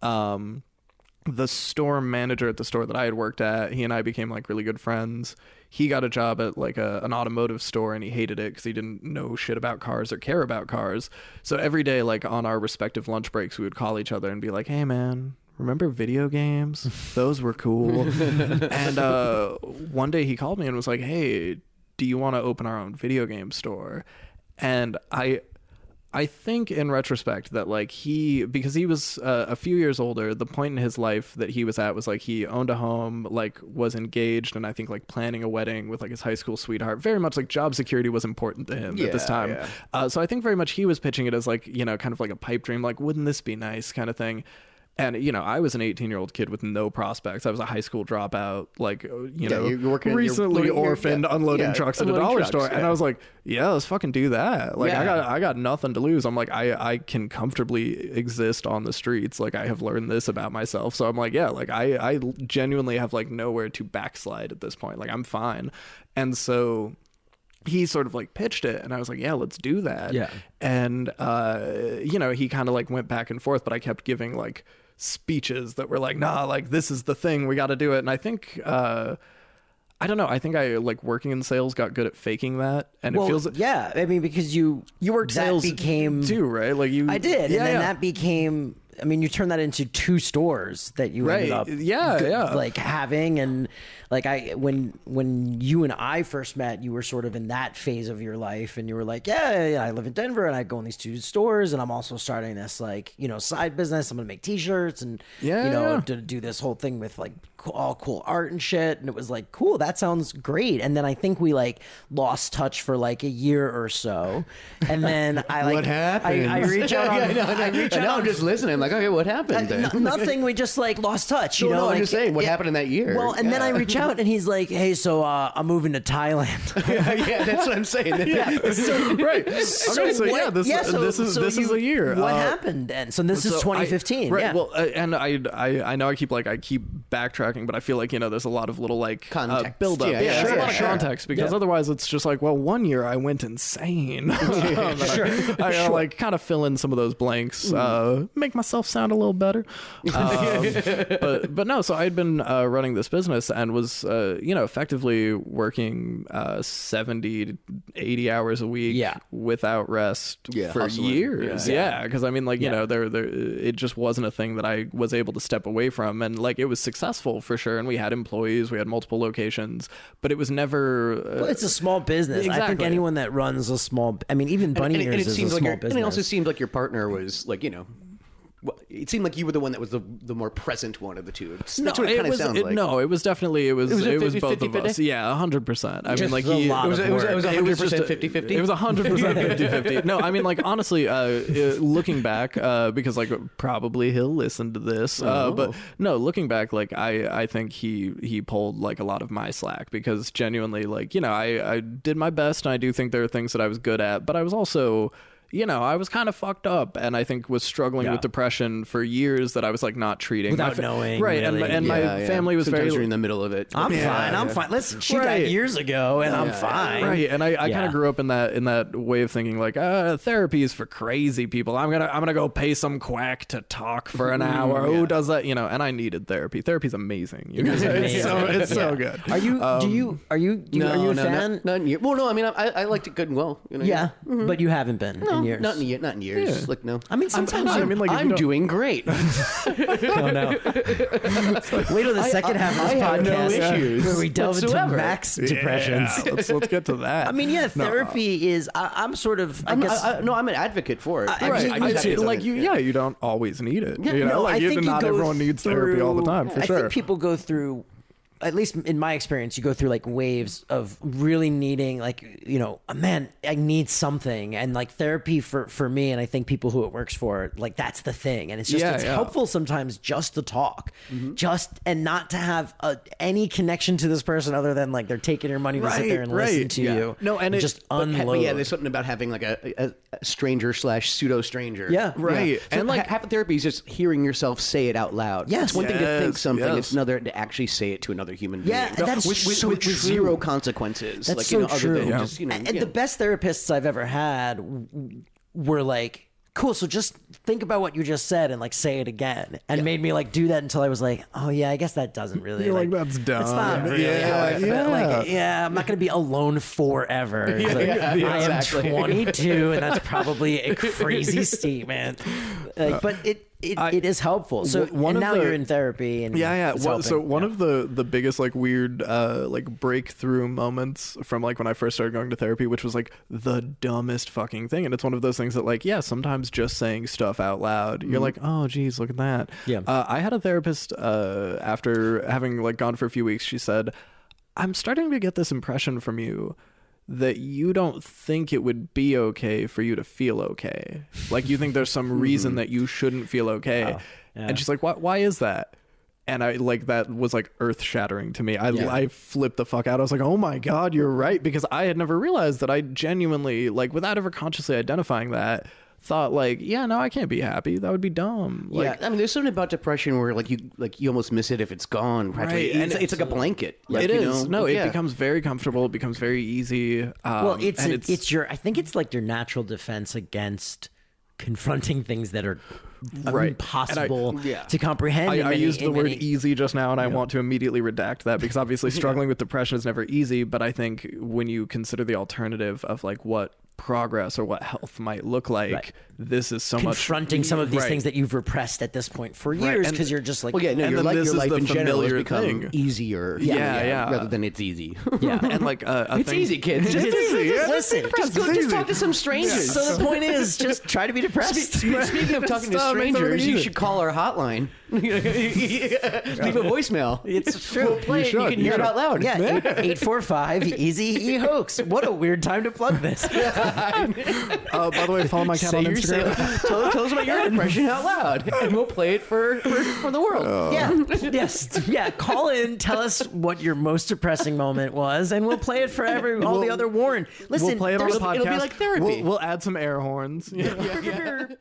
Um, the store manager at the store that I had worked at, he and I became like really good friends. He got a job at like a, an automotive store and he hated it because he didn't know shit about cars or care about cars. So every day, like on our respective lunch breaks, we would call each other and be like, hey man, remember video games? Those were cool. And uh, one day he called me and was like, hey, do you want to open our own video game store? And I... I think in retrospect that like he, because he was uh, a few years older, the point in his life that he was at was like he owned a home, like was engaged, and I think like planning a wedding with like his high school sweetheart. Very much like job security was important to him at this Yeah, time. yeah. Uh, so I think very much he was pitching it as like, you know, kind of like a pipe dream, like wouldn't this be nice kind of thing. And, you know, I was an eighteen-year-old kid with no prospects. I was a high school dropout, like, you Yeah, know, you're working- you're recently loading- you're- orphaned, yeah, unloading yeah, trucks unloading at a dollar trucks, store. And yeah. I was like, yeah, let's fucking do that. Like, Yeah. I got I got nothing to lose. I'm like, I, I can comfortably exist on the streets. Like, I have learned this about myself. So I'm like, yeah, like, I, I genuinely have, like, nowhere to backslide at this point. Like, I'm fine. And so... he sort of like pitched it and I was like, yeah, let's do that. Yeah. And, uh, you know, he kind of like went back and forth, but I kept giving like speeches that were like, nah, like this is the thing, we got to do it. And I think, uh, I don't know. I think I like working in sales got good at faking that. And Well, it feels yeah. I mean, because you you worked that sales became too, right? Like you, I did, yeah, and then yeah. that became. I mean, you turned that into two stores that you ended Right. up, Yeah, g- yeah. like having, and like I when when you and I first met, you were sort of in that phase of your life, and you were like, yeah, yeah, I live in Denver, and I go in these two stores, and I'm also starting this like you know side business. I'm gonna make T-shirts, and Yeah, you know yeah. to do this whole thing with like co- all cool art and shit, and it was like cool. That sounds great. And then I think we like lost touch for like a year or so, and then I like What happened? I, I reach out. On, Yeah, I know, I know. I reach I out know, on I'm just listening. I'm like, okay, what happened? uh, then? n- nothing. We just like lost touch. You No, know, no, I'm like, just saying, what yeah. happened in that year? Well, and then I Yeah. reach out, and he's like, "Hey, so uh, I'm moving to Thailand." yeah, yeah, that's what I'm saying. so, right. Okay, so what- yeah, this, so- this is so this is you- a year. What Uh, happened then? So this So is I- twenty fifteen. right? Yeah. Well, uh, and I, I, I know I keep like I keep backtracking, but I feel like you know there's a lot of little like uh, Context. build up. Yeah, Yeah, yeah, there's sure, a lot of sure. context because Yeah. otherwise it's just like, well, one year I went insane. sure. I gotta like kind of fill in some of those blanks, uh, make myself sound a little better. Um, but but no, so I'd been uh, running this business and was uh, you know effectively working uh, seventy to eighty hours a week Yeah. without rest Yeah, for hustling. years. Yeah. Yeah, because I mean, like you Yeah. know, there there it just wasn't a thing that I was able to step away from, and like it was successful for sure, and we had employees, we had multiple locations, but it was never. Uh, Well, it's a small business. I think Exactly. anyone that runs a small, I mean, even Bunny and, Ears and it is a seems like small your, business. and it also seemed like your partner was like, you know, well, it seemed like you were the one that was the the more present one of the two. That's no, what it it kind of was sounded it, like. no, it was definitely it was It was a it was fifty, both fifty, of us. fifty? Yeah, a hundred percent. I mean, Just like a he, lot It was, of it was, work. it was It was one hundred percent just a- fifty-fifty? It was one hundred percent fifty-fifty. No, I mean, like, honestly, uh, uh, looking back, uh, because, like, probably he'll listen to this, uh, Oh. but no, looking back, like, I, I think he, he pulled, like, a lot of my slack because genuinely, like, you know, I, I did my best and I do think there are things that I was good at, but I was also... you know, I was kind of fucked up, and I think was struggling Yeah. with depression for years that I was like not treating Without My fa- knowing, right? And, really. my- and Yeah, my yeah. family was Sometimes very you're in the middle of it. I'm Yeah, fine. I'm yeah. fine. Listen, she Right. died years ago, and I'm Yeah, fine. right, and I, I kind Yeah. of grew up in that in that way of thinking like uh, therapy is for crazy people. I'm gonna I'm gonna go pay some quack to talk for an hour. Who does that? You know, and I needed therapy. Therapy's amazing. You guys, it's so amazing. it's so Yeah. good. Are you? do Um, you? Are you? Do you no, are you a no, fan? Not, not in years. Well, no, I mean, I, I liked it good and well. You know, yeah, but you haven't been No, in years. not in, ye- not in years. Yeah. Like, no. I mean, sometimes I you- mean, like, if you I'm don't- doing great. Oh no! Wait till the second half of I this have no podcast issues where we delve whatsoever. into Max depressions. Yeah, let's let's get to that. I mean, yeah, No. therapy is. I, I'm sort of. I I'm, guess. I, I, no, I'm an advocate for it. I- Right, mean, I you- just- Exactly. like you, yeah, you don't always need it. Yeah, you know, no, like I you, think you not go everyone needs therapy all the through- time, for I sure. think people go through at least in my experience, you go through like waves of really needing, like, you know, man, I need something. And like therapy for, for me, and I think people who it works for, like that's the thing. And it's just, Yeah, it's yeah. helpful sometimes just to talk, Mm-hmm. just, and not to have a, any connection to this person other than like they're taking your money to sit there and Right, listen right. to Yeah. you. No, and it- just But, ha- unload. but yeah, there's something about having like a, a, a stranger slash pseudo stranger. Yeah. Right. So And, like- ha- half of therapy is just hearing yourself say it out loud. Yes. It's one thing to think Yes, something; yes. it's another to actually say it to another human being. Yeah, and that's with, with, so with, true. with zero consequences. That's like, so you know, true. Other than Yeah. just, you know, and yeah. the best therapists I've ever had w- were like, cool, so just think about what you just said and like say it again, and made me like do that until I was like, oh yeah, I guess that doesn't really You're like, "That's dumb." It's not really Yeah, how I feel. yeah. Like, yeah, I'm not going to be alone forever. It's like, yeah, yeah, I exactly. am twenty-two, and that's probably a crazy statement. Like, but it it, I- it is helpful. So w- one and of now the- you're in therapy, and Yeah, yeah. it's Well, so helping. one Yeah. of the the biggest like weird uh like breakthrough moments from like when I first started going to therapy, which was like the dumbest fucking thing, and it's one of those things that like yeah, sometimes just saying stuff out loud, you're like, oh geez, look at that. Yeah. Uh, I had a therapist uh after having like gone for a few weeks. She said, I'm starting to get this impression from you that you don't think it would be okay for you to feel okay. Like you think there's some reason that you shouldn't feel okay. yeah. And she's like, why, why is that? And I like that was like earth shattering to me. I, Yeah. I flipped the fuck out. I was like, oh my God, you're right. Because I had never realized that I genuinely, like without ever consciously identifying that, thought like, yeah, no, I can't be happy. That would be dumb. Like, yeah, I mean, there's something about depression where like you like you almost miss it if it's gone. Practically. Right, It's, and it's like a blanket. Like, it you is. know? No, it Yeah. becomes very comfortable. It becomes very easy. Um, Well, it's, and a- it's your. I think it's like your natural defense against confronting things that are Right. impossible And I- yeah. to comprehend. I, in I many- used the in word many- easy just now, and I want to immediately redact that because obviously struggling with depression is never easy. But I think when you consider the alternative of like what progress or what health might look like, Right. this is so much confronting some of these Right. things that you've repressed at this point for years and- because you're just like, Well, yeah, no, And your, then life, this your is life the in general has familiar become thing. easier. Yeah, yeah. Rather than it's easy. yeah. and like uh, a It's thing, easy, kids. Just, It's easy. just- Listen, just, just go, it's just easy. talk to some strangers. So the point is, just try to be depressed. Spe- Speaking of talking to Stop, make something strangers, you easy. should call our hotline. Leave a voicemail. It's true. We'll play You it. You should, can you hear it should. out loud. Yeah, eight four five easy e hoax. What a weird time to plug this. uh, by the way, follow my cat Say on your, say, Instagram. tell, tell us about your depression out loud, and we'll play it for, for, for the world. Yeah. Yes. Yeah. Call in. Tell us what your most depressing moment was, and we'll play it for every all the We'll- other Warren. Listen, we'll play it on the there's- podcast. it'll be like therapy. We'll, we'll add some air horns. there's-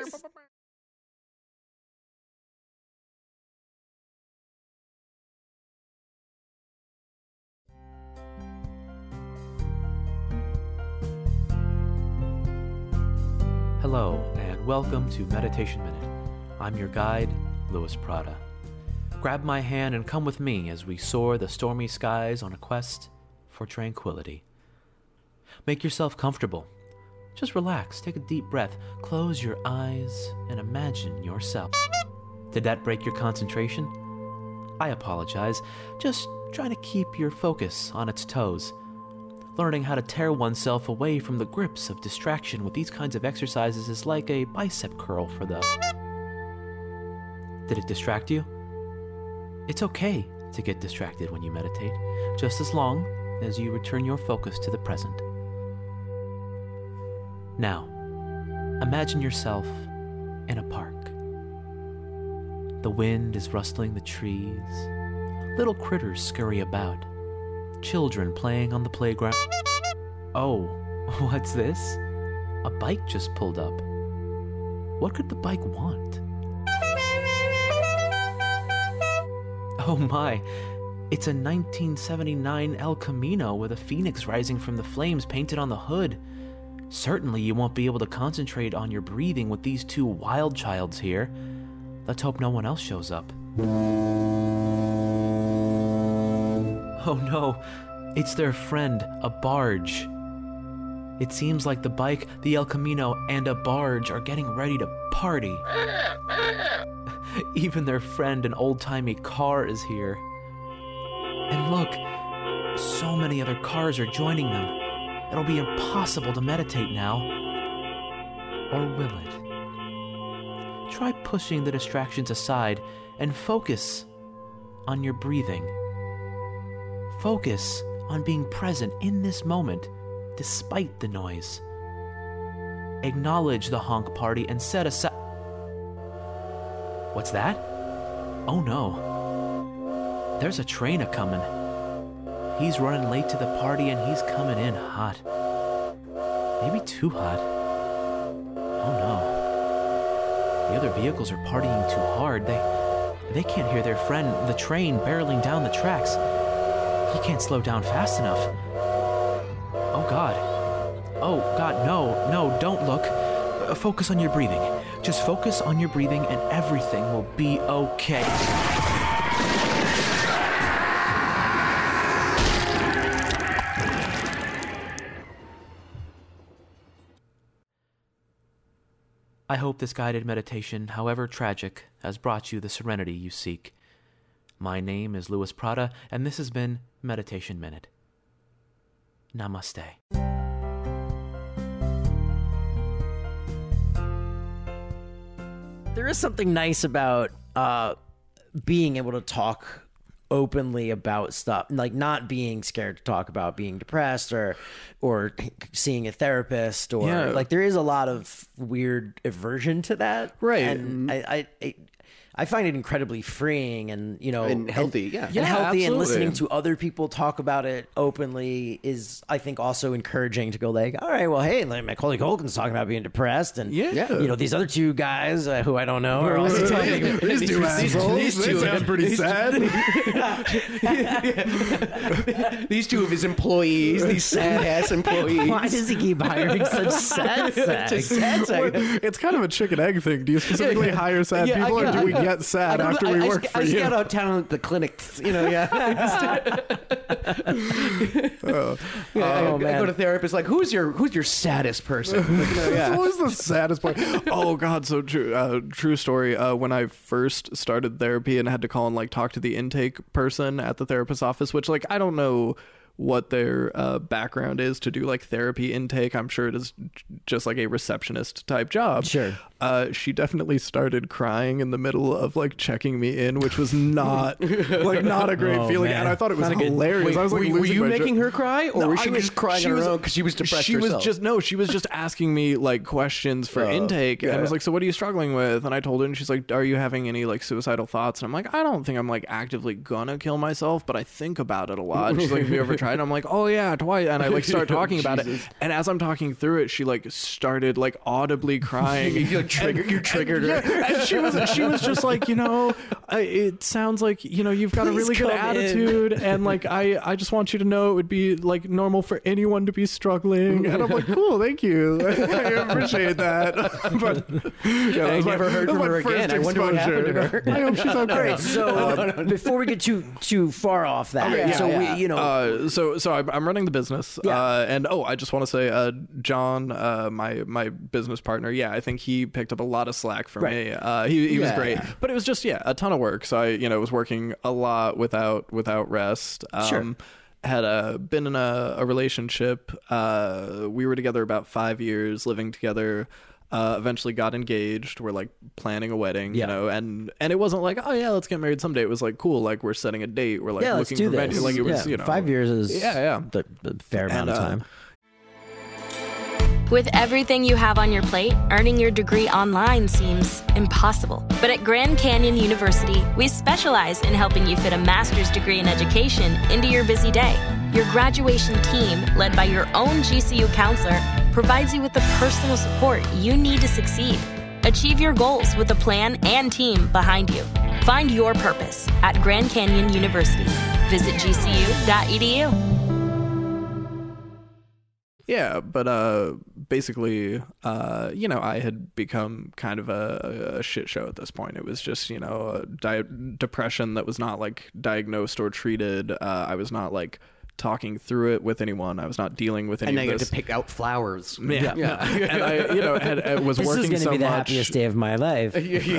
Hello, and welcome to Meditation Minute. I'm your guide, Louis Prada. Grab my hand and come with me as we soar the stormy skies on a quest for tranquility. Make yourself comfortable. Just relax, take a deep breath, close your eyes, and imagine yourself. Did that break your concentration? I apologize. Just trying to keep your focus on its toes. Learning how to tear oneself away from the grips of distraction with these kinds of exercises is like a bicep curl for the... Did it distract you? It's okay to get distracted when you meditate, just as long as you return your focus to the present. Now, imagine yourself in a park. The wind is rustling the trees. Little critters scurry about. Children playing on the playground. Oh, what's this? A bike just pulled up. What could the bike want? Oh my, it's a nineteen seventy-nine El Camino with a phoenix rising from the flames painted on the hood. Certainly you won't be able to concentrate on your breathing with these two wild childs here. Let's hope no one else shows up. Oh no, it's their friend, a barge. It seems like the bike, the El Camino, and a barge are getting ready to party. Even their friend, an old-timey car, is here. And look, so many other cars are joining them. It'll be impossible to meditate now. Or will it? Try pushing the distractions aside and focus on your breathing. Focus on being present in this moment, despite the noise. Acknowledge the honk party and set aside... What's that? Oh no. There's a train a-comin'. He's running late to the party and he's coming in hot. Maybe too hot. Oh no. The other vehicles are partying too hard. They they can't hear their friend, the train, barreling down the tracks. He can't slow down fast enough. Oh God. Oh God, no, no, don't look. Uh, focus on your breathing. Just focus on your breathing and everything will be okay. I hope this guided meditation, however tragic, has brought you the serenity you seek. My name is Louis Prada, and this has been Meditation Minute. Namaste. There is something nice about uh, being able to talk openly about stuff, like not being scared to talk about being depressed or or seeing a therapist, or Yeah. like there is a lot of weird aversion to that, Right. And I I, I I find it incredibly freeing, and you know, And healthy, yeah. and Yeah, healthy, and absolutely. listening to other people talk about it openly is, I think, also encouraging to go like, all right, well, hey, like Macaulay Culkin's talking about being depressed, and Yeah. you know, these other two guys uh, who I don't know are also talking. These two assholes, these they two- sound pretty sad. These two of his employees, these sad ass employees. Why does he keep hiring such sad sacks? Just sad sack. It's kind of a chicken egg thing. Do you specifically hire sad Yeah, I people, or got- do we I- get sad I go to- after I- we I work sc- for I you? scout out town at the clinics, you know, yeah. Oh. Yeah, I, Oh, I man. go to therapists like, who's your who's your saddest person? Like, you know, yeah. What was the saddest part? Oh God, so true. Uh, true story. Uh, when I first started therapy and had to call and like talk to the intake person at the therapist's office, which like I don't know what their uh, background is to do like therapy intake. I'm sure it is j- just like a receptionist type job. Sure. Uh, she definitely started crying in the middle of like checking me in, which was not like not a great Oh, feeling, man. and I thought it was Not a good- hilarious. Wait, I was like, were, were losing you my jo- making her cry, or No, was she I was- just crying she on was- her own because she was depressed She herself? was just no, she was just asking me like questions for Oh, intake, and yeah. I was like, "So what are you struggling with?" And I told her, and she's like, "Are you having any like suicidal thoughts?" And I'm like, "I don't think I'm like actively gonna kill myself, but I think about it a lot." And she's like, "Have you ever tried?" And I'm like, "Oh yeah, twice." And I like start talking about it, and as I'm talking through it, she like started like audibly crying. You like, trigger- you triggered her. Yeah, and she was she was just like, you know, I, it sounds like, you know, you've got Please a really good come in. attitude, and like I I just want you to know it would be like normal for anyone to be struggling. And I'm like, cool, thank you, I appreciate that. But yeah, that I was my- never heard that was from my her again. first I wonder what happened to exposure. her. I hope she's okay. All right, so before we get too too far off that, Okay, yeah, so yeah. we, you know, Uh, so so I'm, I'm running the business, Yeah. uh, and oh, I just want to say, uh, John, uh, my my business partner, yeah, I think he picked up a lot of slack for Right. me. Uh, he he was Yeah. great, but it was just yeah, a ton of work. So I you know was working a lot without without rest. Um, Sure. Had uh, been in a, a relationship. Uh, we were together about five years, living together. Uh, eventually got engaged. We're like planning a wedding, Yeah. you know, and and it wasn't like, oh yeah, let's get married someday. It was like, cool, like we're setting a date. We're like yeah, let's looking do for this. venue. Like it was, Yeah, you know, five years is Yeah, yeah. the, the fair amount And, of uh, time. With everything you have on your plate, earning your degree online seems impossible. But at Grand Canyon University, we specialize in helping you fit a master's degree in education into your busy day. Your graduation team, led by your own G C U counselor, provides you with the personal support you need to succeed. Achieve your goals with a plan and team behind you. Find your purpose at Grand Canyon University. Visit g c u dot e d u. Yeah, but uh, basically, uh, you know, I had become kind of a, a shit show at this point. It was just, you know, a di- depression that was not like diagnosed or treated. Uh, I was not like talking through it with anyone. I was not dealing with any And now of you have this. to pick out flowers. Yeah, Yeah. and I, you know, had, had, was This is working going to so be the much. happiest day of my life.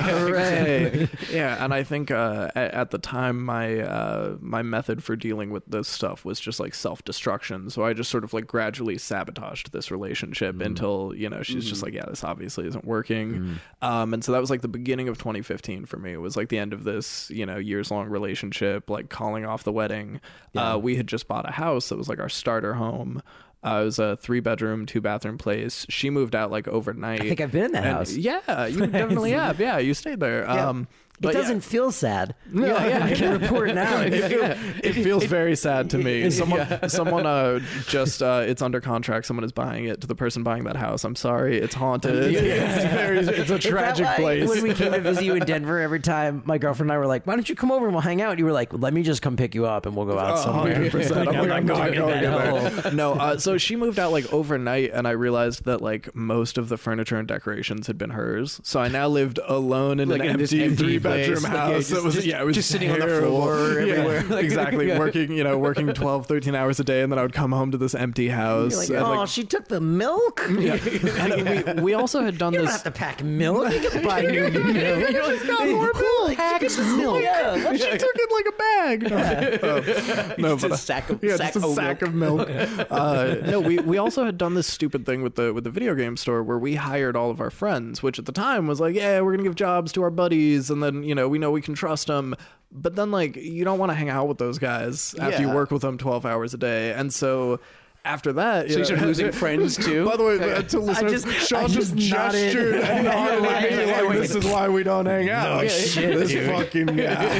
Hooray! Yeah, and I think uh, at, at the time, my uh, my method for dealing with this stuff was just like self destruction. So I just sort of like gradually sabotaged this relationship Mm. until you know she's mm. just like, yeah, this obviously isn't working. Mm. Um, and so that was like the beginning of twenty fifteen for me. It was like the end of this you know years long relationship, like calling off the wedding. Yeah. Uh, we had just bought a house that was like our starter home. Uh, it was a three bedroom, two bathroom place. She moved out like overnight. I think I've been in that And house. Yeah, you definitely have. Yeah, you stayed there. Yeah. Um, It but doesn't yeah. feel sad. No, yeah, I can report now. It, feel- it feels very sad to me. Someone, someone, uh, just uh, it's under contract. Someone is buying it. To the person buying that house, I'm sorry, it's haunted. It's very, it's a Is that tragic why place. When we came to visit you in Denver, every time my girlfriend and I were like, "Why don't you come over and we'll hang out?" You were like, "Let me just come pick you up and we'll go out somewhere." one hundred percent. I'm I'm like, not I'm going not in going that there. hole. No, uh, so she moved out like overnight, and I realized that like most of the furniture and decorations had been hers. So I now lived alone in Like an in this empty, empty three bedroom place. Like, house. yeah, It just- was just- yeah, it was just sitting on the terrible. floor Yeah, everywhere. Like- exactly. Yeah. Working, you know, working twelve, thirteen hours a day, and then I would come home to this empty house. You're like, and, "Oh, like, she took the milk." yeah. And we, we also had done You don't this. have to pack milk. You can buy new milk. You just got more milk. Packs of milk. Yeah. She took it like a bag. No, uh, no Just but a uh, sack of- yeah, sack just a of sack milk. of milk. Uh, no, we we also had done this stupid thing with the with the video game store where we hired all of our friends, which at the time was like, yeah, we're gonna give jobs to our buddies, and then you know we know we can trust them. But then like you don't want to hang out with those guys after you Yeah. work with them twelve hours a day, and so. After that, So you start losing friends too. By the way, uh, to listeners, just- Sean I just, just nodded. gestured and nodded Yeah, at me yeah, like, yeah. this is why we don't hang out. No shit, this dude. fucking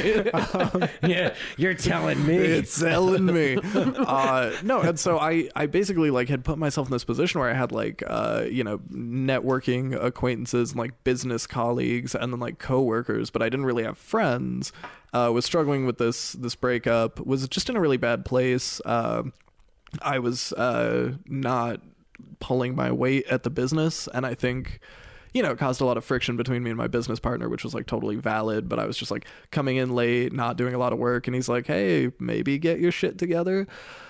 guy. Yeah, you're telling me. It's selling me. Uh, no, and so I, I basically like had put myself in this position where I had like, uh, you know, networking acquaintances and like business colleagues and then like coworkers, but I didn't really have friends. Uh, was struggling with this this breakup. Was just in a really bad place. Uh, I was uh, not pulling my weight at the business, and I think. You know, it caused a lot of friction between me and my business partner, which was like totally valid. But I was just like coming in late, not doing a lot of work. And he's like, hey, maybe get your shit together.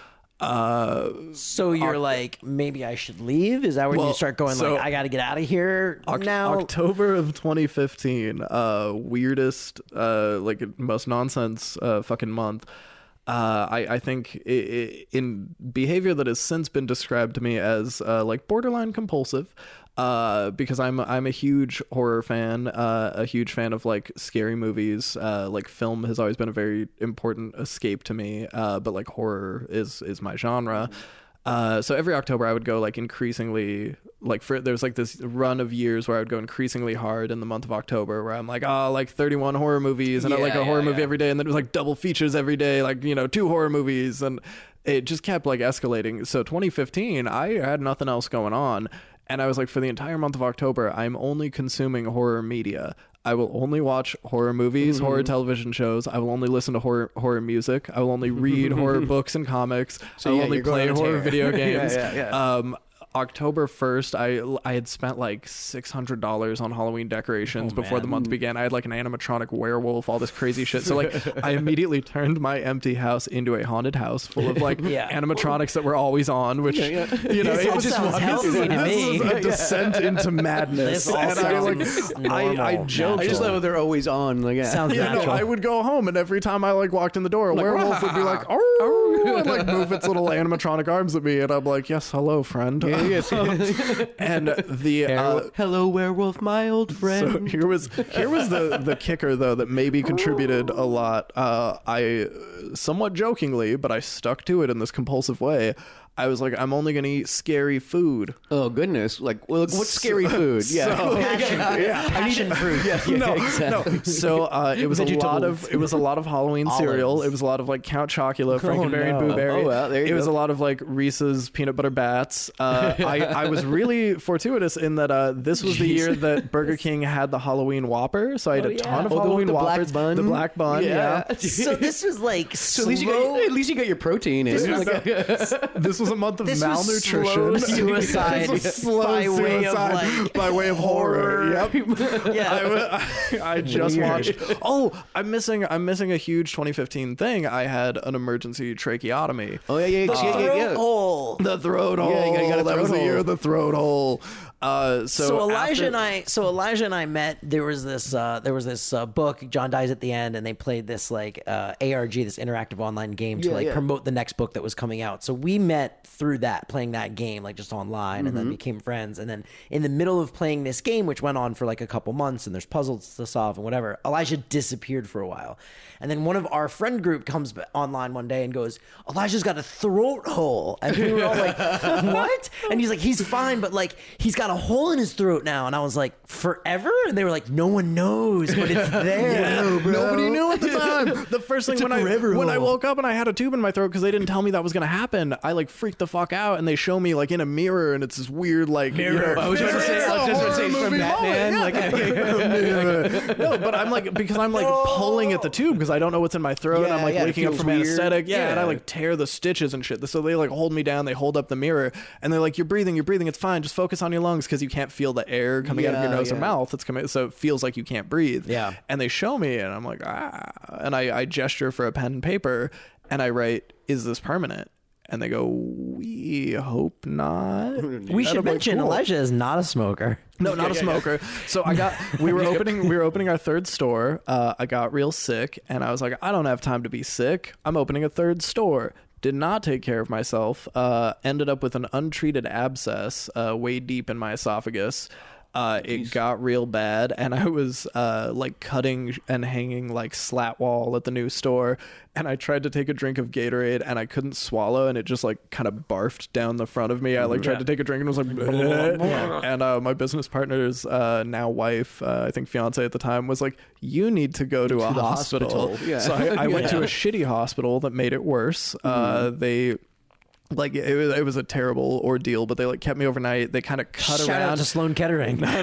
Uh, So you're like, maybe I should leave? Is that when Well, you start going so- like, I got to get out of here Oc- now? October of twenty fifteen, uh, weirdest, uh, like most nonsense uh, fucking month. Uh, I, I think i i in behavior that has since been described to me as uh, like borderline compulsive. Uh, because I'm I'm a huge horror fan, uh, a huge fan of like scary movies. Uh, like film has always been a very important escape to me. Uh, but like horror is is my genre. Uh, so every October I would go like increasingly like for there's like this run of years where I would go increasingly hard in the month of October where I'm like, oh, like thirty-one horror movies and I Yeah, like a yeah, horror yeah. movie every day, and then it was like double features every day, like, you know, two horror movies, and it just kept like escalating. So twenty fifteen, I had nothing else going on. And I was like, for the entire month of October, I'm only consuming horror media. I will only watch horror movies, Mm-hmm. horror television shows. I will only listen to horror horror music. I will only read horror books and comics. So, I will yeah, only you're going play on a horror tear. video Yeah, games. yeah, yeah. Um, October first, I I had spent like six hundred dollars on Halloween decorations Oh, before the month began. I had like an animatronic werewolf, all this crazy shit. So like I immediately turned my empty house into a haunted house full of like Yeah. animatronics that were always on, which you know, This it all was just sounds healthy to this me. is a descent into madness. This all and I like sounds I, I normal, joked. I just natural. thought they're always on. Like, yeah. Sounds Yeah, no, natural. I would go home, and every time I like walked in the door, a werewolf would be like, "Oh," and like move its little animatronic arms at me, and I'm like, "Yes, hello, friend." yes. And the uh, Hello, werewolf, my old so friend. here was here was the the kicker though that maybe contributed a lot. Uh, I somewhat jokingly, but I stuck to it in this compulsive way. I was like, I'm only gonna eat scary food. Oh goodness! Like, well, what's scary food? Yeah, So- Passion, Yeah. passion fruit. yeah, yeah, no, exactly. no. So uh, it was a lot of it was a lot of Halloween cereal. Olives. It was a lot of like Count Chocula, Frankenberry, no. and Boo Berry. Oh, well, there you it was go. a lot of like Reese's peanut butter bats. Uh, I, I was really fortuitous in that uh, this was the year that Burger King had the Halloween Whopper. So I had Oh, a yeah. ton of Oh, the one Halloween with the black Whoppers. bun? The black bun, yeah. Yeah. So this was like So at least you got at least you got your protein in. This was, Like, this was was a month of This was malnutrition. slow suicide This was slow by way of, suicide like, by way of horror. Yep. Yeah. I, I just Weird. watched. Oh, I'm missing. I'm missing a huge twenty fifteen thing. I had an emergency tracheotomy. Oh yeah, yeah, yeah, yeah, yeah, yeah. hole. The throat hole. Yeah, you got- you got a that throat was the year hole. of the throat hole. Uh, so, So, Elijah after- and I, so Elijah and I met. There was this, uh, there was this uh, book. John dies at the end, and they played this like uh, A R G, this interactive online game to Yeah, like yeah. promote the next book that was coming out. So we met through that, playing that game, like just online, and then became friends. And then in the middle of playing this game, which went on for like a couple months, and there's puzzles to solve and whatever, Elijah disappeared for a while. And then one of our friend group comes b- online one day and goes, Elijah's got a throat hole. And we were all like, what? And he's like, he's fine, but like, he's got a hole in his throat now. And I was like, forever? And they were like, no one knows, but it's there. Nobody knew at the time. The first thing It's a when I forever when I hole. woke up and I had a tube in my throat because they didn't tell me that was gonna happen, I like freaked the fuck out. And they show me like in a mirror, and it's this weird like mirror. I was just gonna say, I was just gonna say from Batman, like, no, but I'm like because I'm like pulling at the tube because I don't know what's in my throat. and Yeah, I'm like yeah, it waking up feels from weird. anesthetic. Yeah, and I Yeah. like tear the stitches and shit. So they like hold me down. They hold up the mirror, and they're like, "You're breathing. You're breathing. It's fine. Just focus on your lungs because you can't feel the air coming out of your Yeah, nose or yeah. mouth. It's coming, so it feels like you can't breathe." Yeah. And they show me, and I'm like, ah, and I, I gesture for a pen and paper, and I write, "Is this permanent?" And they go, "We hope not." We And should I'm like, mention "Cool." Elijah is not a smoker. No, not a smoker. So I got. We were opening. We were opening our third store. Uh, I got real sick, and I was like, I don't have time to be sick. I'm opening a third store. Did not take care of myself. Uh, ended up with an untreated abscess, uh, way deep in my esophagus. Uh, it got real bad, and I was uh, like cutting and hanging like slat wall at the new store, and I tried to take a drink of Gatorade, and I couldn't swallow, and it just like kind of barfed down the front of me. I like tried to take a drink and was like, "Bleh." And uh, my business partner's uh, now wife, uh, I think fiance at the time, was like, "You need to go to, a the hospital." hospital. Yeah. So I, I went to a shitty hospital that made it worse. Uh, they. Like it was, it was a terrible ordeal, but they like kept me overnight. They kind of cut Shout around. out to Sloan Kettering. they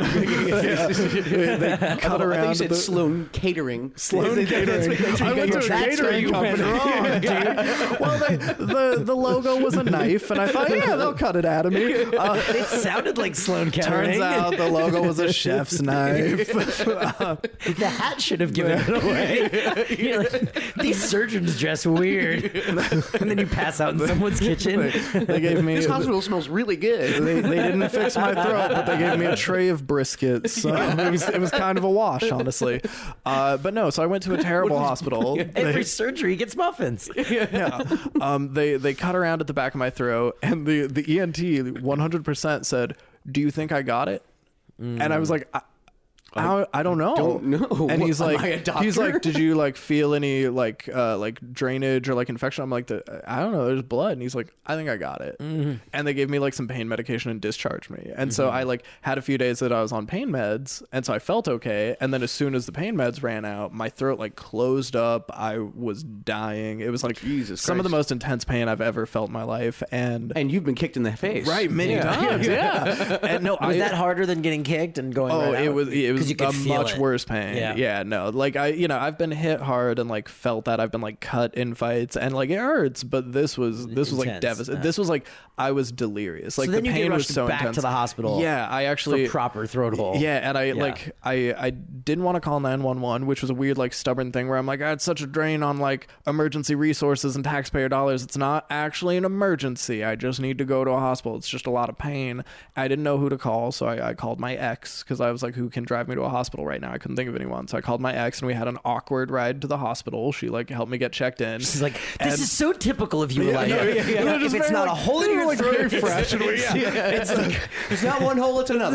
cut I around. think you said the- Sloan Catering. Sloan Catering. I went to a That's where catering you went company. wrong, dude. Well, they, the the logo was a knife, and I thought, yeah, they'll cut it out of me. Uh, It sounded like Sloan Kettering. turns out the logo was a chef's knife. The hat should have given it away. You're like, these surgeons dress weird. And then you pass out in someone's kitchen. They gave me. This hospital smells really good. They, they didn't fix my throat, but they gave me a tray of briskets. So it was it was kind of a wash, honestly. Uh, but no, so I went to a terrible hospital. Every They- surgery gets muffins. yeah. Um, they they cut around at the back of my throat, and the the E N T one hundred percent said, "Do you think I got it?" And I was like, I, I, I don't know. don't know. And he's Am like, I a doctor? he's like, "Did you like feel any like uh, like drainage or like infection?" I'm like, the, "I don't know. There's blood." And he's like, "I think I got it." Mm-hmm. And they gave me like some pain medication and discharged me. And so I like had a few days that I was on pain meds, and so I felt okay. And then as soon as the pain meds ran out, my throat like closed up. I was dying. It was like Jesus some of the Christ. most intense pain I've ever felt in my life. And And you've been kicked in the face. right, many times, yeah. And no, Was I, that harder than getting kicked and going Oh, right it out? was it 'Cause was you could a feel much it. worse pain. Yeah. Yeah, no, like I, you know, I've been hit hard and like felt that. I've been like cut in fights and like it hurts, but this was this was like Intense, devastating. yeah. This was like I was delirious. Like So then the you get pain was rushed so back intense. to the hospital Yeah, I actually for proper throat hole. Yeah, and I Yeah. like I I didn't want to call nine one one, which was a weird like stubborn thing where I'm like, ah, it's such a drain on like emergency resources and taxpayer dollars. It's not actually an emergency. I just need to go to a hospital. It's just a lot of pain. I didn't know who to call, so I, I called my ex because I was like, who can drive me to a hospital right now? I couldn't think of anyone, so I called my ex, and we had an awkward ride to the hospital. She like helped me get checked in. She's like, this And- is so typical of you, Yeah, Elijah. no, yeah, yeah. You know, They're if just it's very, not a like- hole in they're, your like, throat, very it's- fresh and it's, it's like It's not one hole, it's another.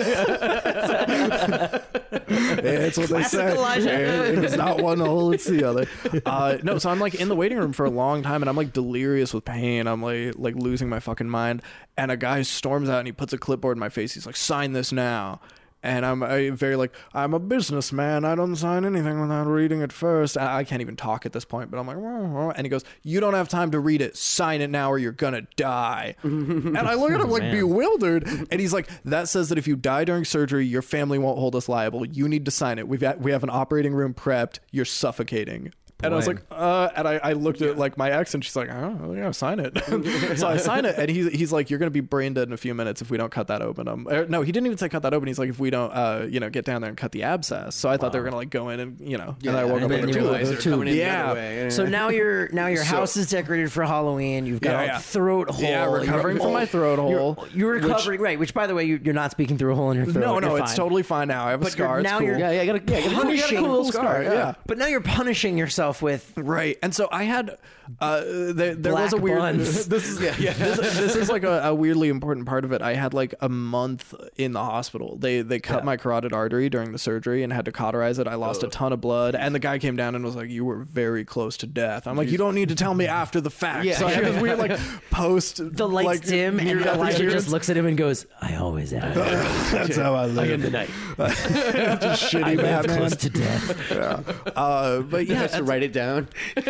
It's what they Classic say. Elijah. It's not one hole, it's the other. Uh, no, so I'm like in the waiting room for a long time, and I'm like delirious with pain. I'm like like losing my fucking mind. And a guy storms out and he puts a clipboard in my face. He's like, "Sign this now." And I'm I very like, I'm a businessman. I don't sign anything without reading it first. I, I can't even talk at this point, but I'm like, "Wah, wah." And he goes, "You don't have time to read it. Sign it now or you're going to die." And I look at him like bewildered. And he's like, "That says that if you die during surgery, your family won't hold us liable. You need to sign it. We've got, we have an operating room prepped. You're suffocating." And I was Boy. like, uh, and I, I looked at like my ex, and she's like, oh, yeah, sign it. So I sign it, and he's he's like, you're gonna be brain dead in a few minutes if we don't cut that open. Um, er, no, he didn't even say cut that open. He's like, if we don't, uh, you know, get down there and cut the abscess. So I thought they were gonna like go in and you know, and I woke and up then with you a realize they're tube. coming in the Yeah. other way. So now your now your So- house is decorated for Halloween. You've got Yeah, a yeah. throat hole. Yeah, recovering You're- from my throat hole. You're, you're recovering, right? Which, by the way, you, you're not speaking through a hole in your throat. No, no, You're it's fine. totally fine now. I have a But scar. you're- It's now cool. you're- yeah, yeah, I got a, yeah, I got a, Punishing. you got a cool scar. Yeah. yeah. But now you're punishing yourself with Right, and so I had uh, there, there was a Black weird. buns. This is yeah, yeah. This, this is like a, a weirdly important part of it. I had like a month in the hospital. They they cut my carotid artery during the surgery and had to cauterize it. I lost a ton of blood, and the guy came down and was like, "You were very close to death." I'm like, "You don't need to tell me after the fact." Yeah. So I had this weird like post the lights like, dim, and near-death Elijah experience. just looks at him and goes, "I always am. That's how I live. I am the night. Just shitty I'm Batman. close to death." Yeah. Uh, but Yeah, yeah, has to write it down.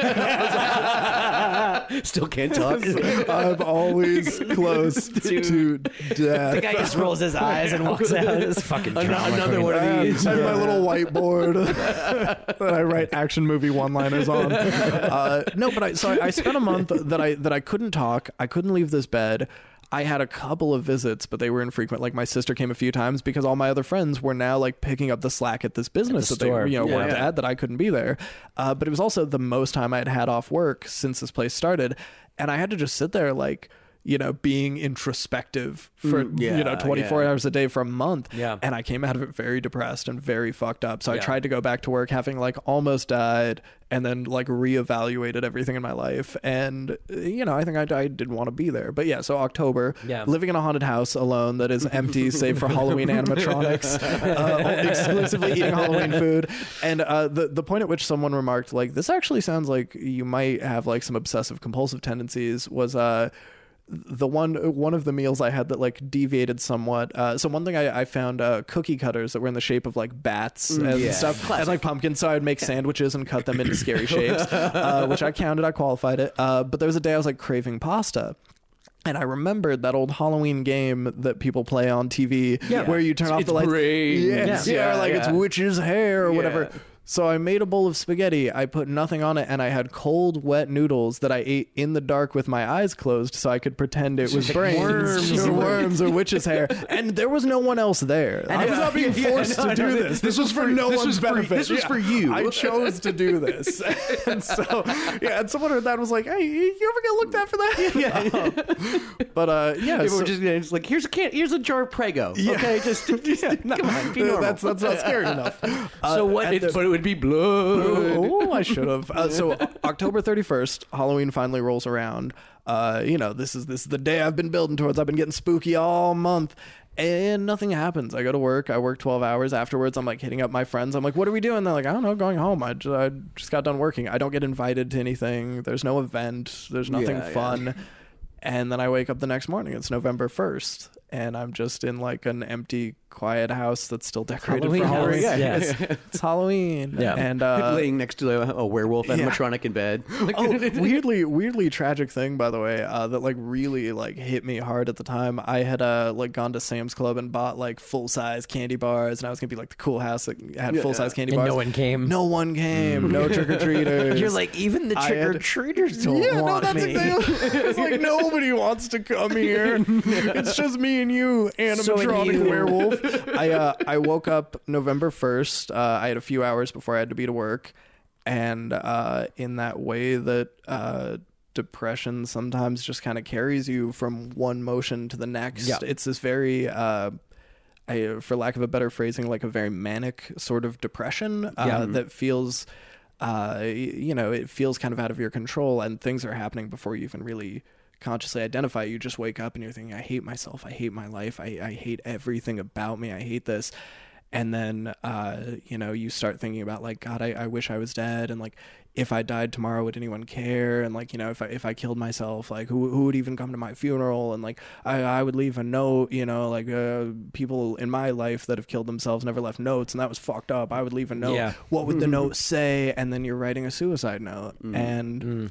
Still can't talk. I'm always close to death. The guy just rolls his eyes and walks out. It's fucking drama Another queen. one of these. And my little whiteboard that I write action movie one-liners on. Uh, no, but I so I, I spent a month that I that I couldn't talk. I couldn't leave this bed. I had a couple of visits, but they were infrequent. Like my sister came a few times because all my other friends were now like picking up the slack at this business the that they store. you know Yeah, worked yeah. at that I couldn't be there. Uh, but it was also the most time I had had off work since this place started, and I had to just sit there like. You know, being introspective for, Mm, yeah, you know, twenty-four yeah. hours a day for a month. Yeah. And I came out of it very depressed and very fucked up. So I Yeah. tried to go back to work having like almost died and then like reevaluated everything in my life. And, uh, you know, I think I, I didn't want to be there. But yeah, so October, Yeah. living in a haunted house alone that is empty save for Halloween animatronics, uh, exclusively eating Halloween food. And uh, the, the point at which someone remarked, like, this actually sounds like you might have like some obsessive compulsive tendencies was, uh, the one one of the meals I had that like deviated somewhat. Uh, so one thing I, I found uh, cookie cutters that were in the shape of like bats and yeah. stuff, and like pumpkins. So I'd make sandwiches and cut them into scary shapes, uh, which I counted. I qualified it. Uh, but there was a day I was like craving pasta. And I remembered that old Halloween game that people play on T V where you turn off It's the lights. brains. Yes, Yeah. yeah, like Yeah. it's witch's hair or whatever. Yeah. So I made a bowl of spaghetti. I put nothing on it, and I had cold, wet noodles that I ate in the dark with my eyes closed, so I could pretend it was brains, worms. or worms, or witch's hair. And there was no one else there. I was not being Yeah, forced no, to do no, this. This was for no this one's was for- benefit. this was Yeah. for you. I chose to do this, and so yeah. And someone heard that and was like, "Hey, you ever get looked at for that?" Yeah. But uh, yeah, People so- were just yeah, it's like here's a can, here's a jar of Prego. Yeah. Okay, just, just come on, be normal. that's that's not scary enough. Uh, so what? at It, the- but it would be blood. Oh, I should have. Uh, so October thirty-first, Halloween finally rolls around. Uh, you know, this is this is the day I've been building towards. I've been getting spooky all month. And nothing happens. I go to work. I work twelve hours. Afterwards, I'm like hitting up my friends. I'm like, what are we doing? They're like, I don't know, going home. I just, I just got done working. I don't get invited to anything. There's no event. There's nothing Yeah, yeah. fun. And then I wake up the next morning. It's November first. And I'm just in like an empty, quiet house that's still decorated Halloween for Halloween. house, Yeah, yes. it's, it's Halloween. Yeah. And uh, laying next to a, a werewolf yeah. animatronic in bed. oh, weirdly, weirdly tragic thing, by the way, uh, that like really like hit me hard at the time. I had uh like gone to Sam's Club and bought like full size candy bars, and I was gonna be like the cool house that had full size candy And bars. no one came. No one came. No trick or treaters. You're like, even the I trick or had- treaters don't yeah, no, want that's me. exactly. It's like nobody wants to come here. It's just me and you, animatronic you. werewolf. I uh, I woke up November first. Uh, I had a few hours before I had to be to work, and uh, in that way that uh, depression sometimes just kind of carries you from one motion to the next. Yeah. It's this very. Uh, I, for lack of a better phrasing, like a very manic sort of depression uh, Yeah. that feels, uh, y- you know, it feels kind of out of your control, and things are happening before you even really consciously identify. You just wake up and you're thinking, I hate myself, I hate my life, I, I hate everything about me, I hate this. And then, uh, you know, you start thinking about like, God, I, I wish I was dead. And like, if I died tomorrow, would anyone care? And like, you know, if I, if I killed myself, like who, who would even come to my funeral? And like, I, I would leave a note, you know, like, uh, people in my life that have killed themselves never left notes. And that was fucked up. I would leave a note. Yeah. What would the note say? And then you're writing a suicide note. Mm. And, Mm.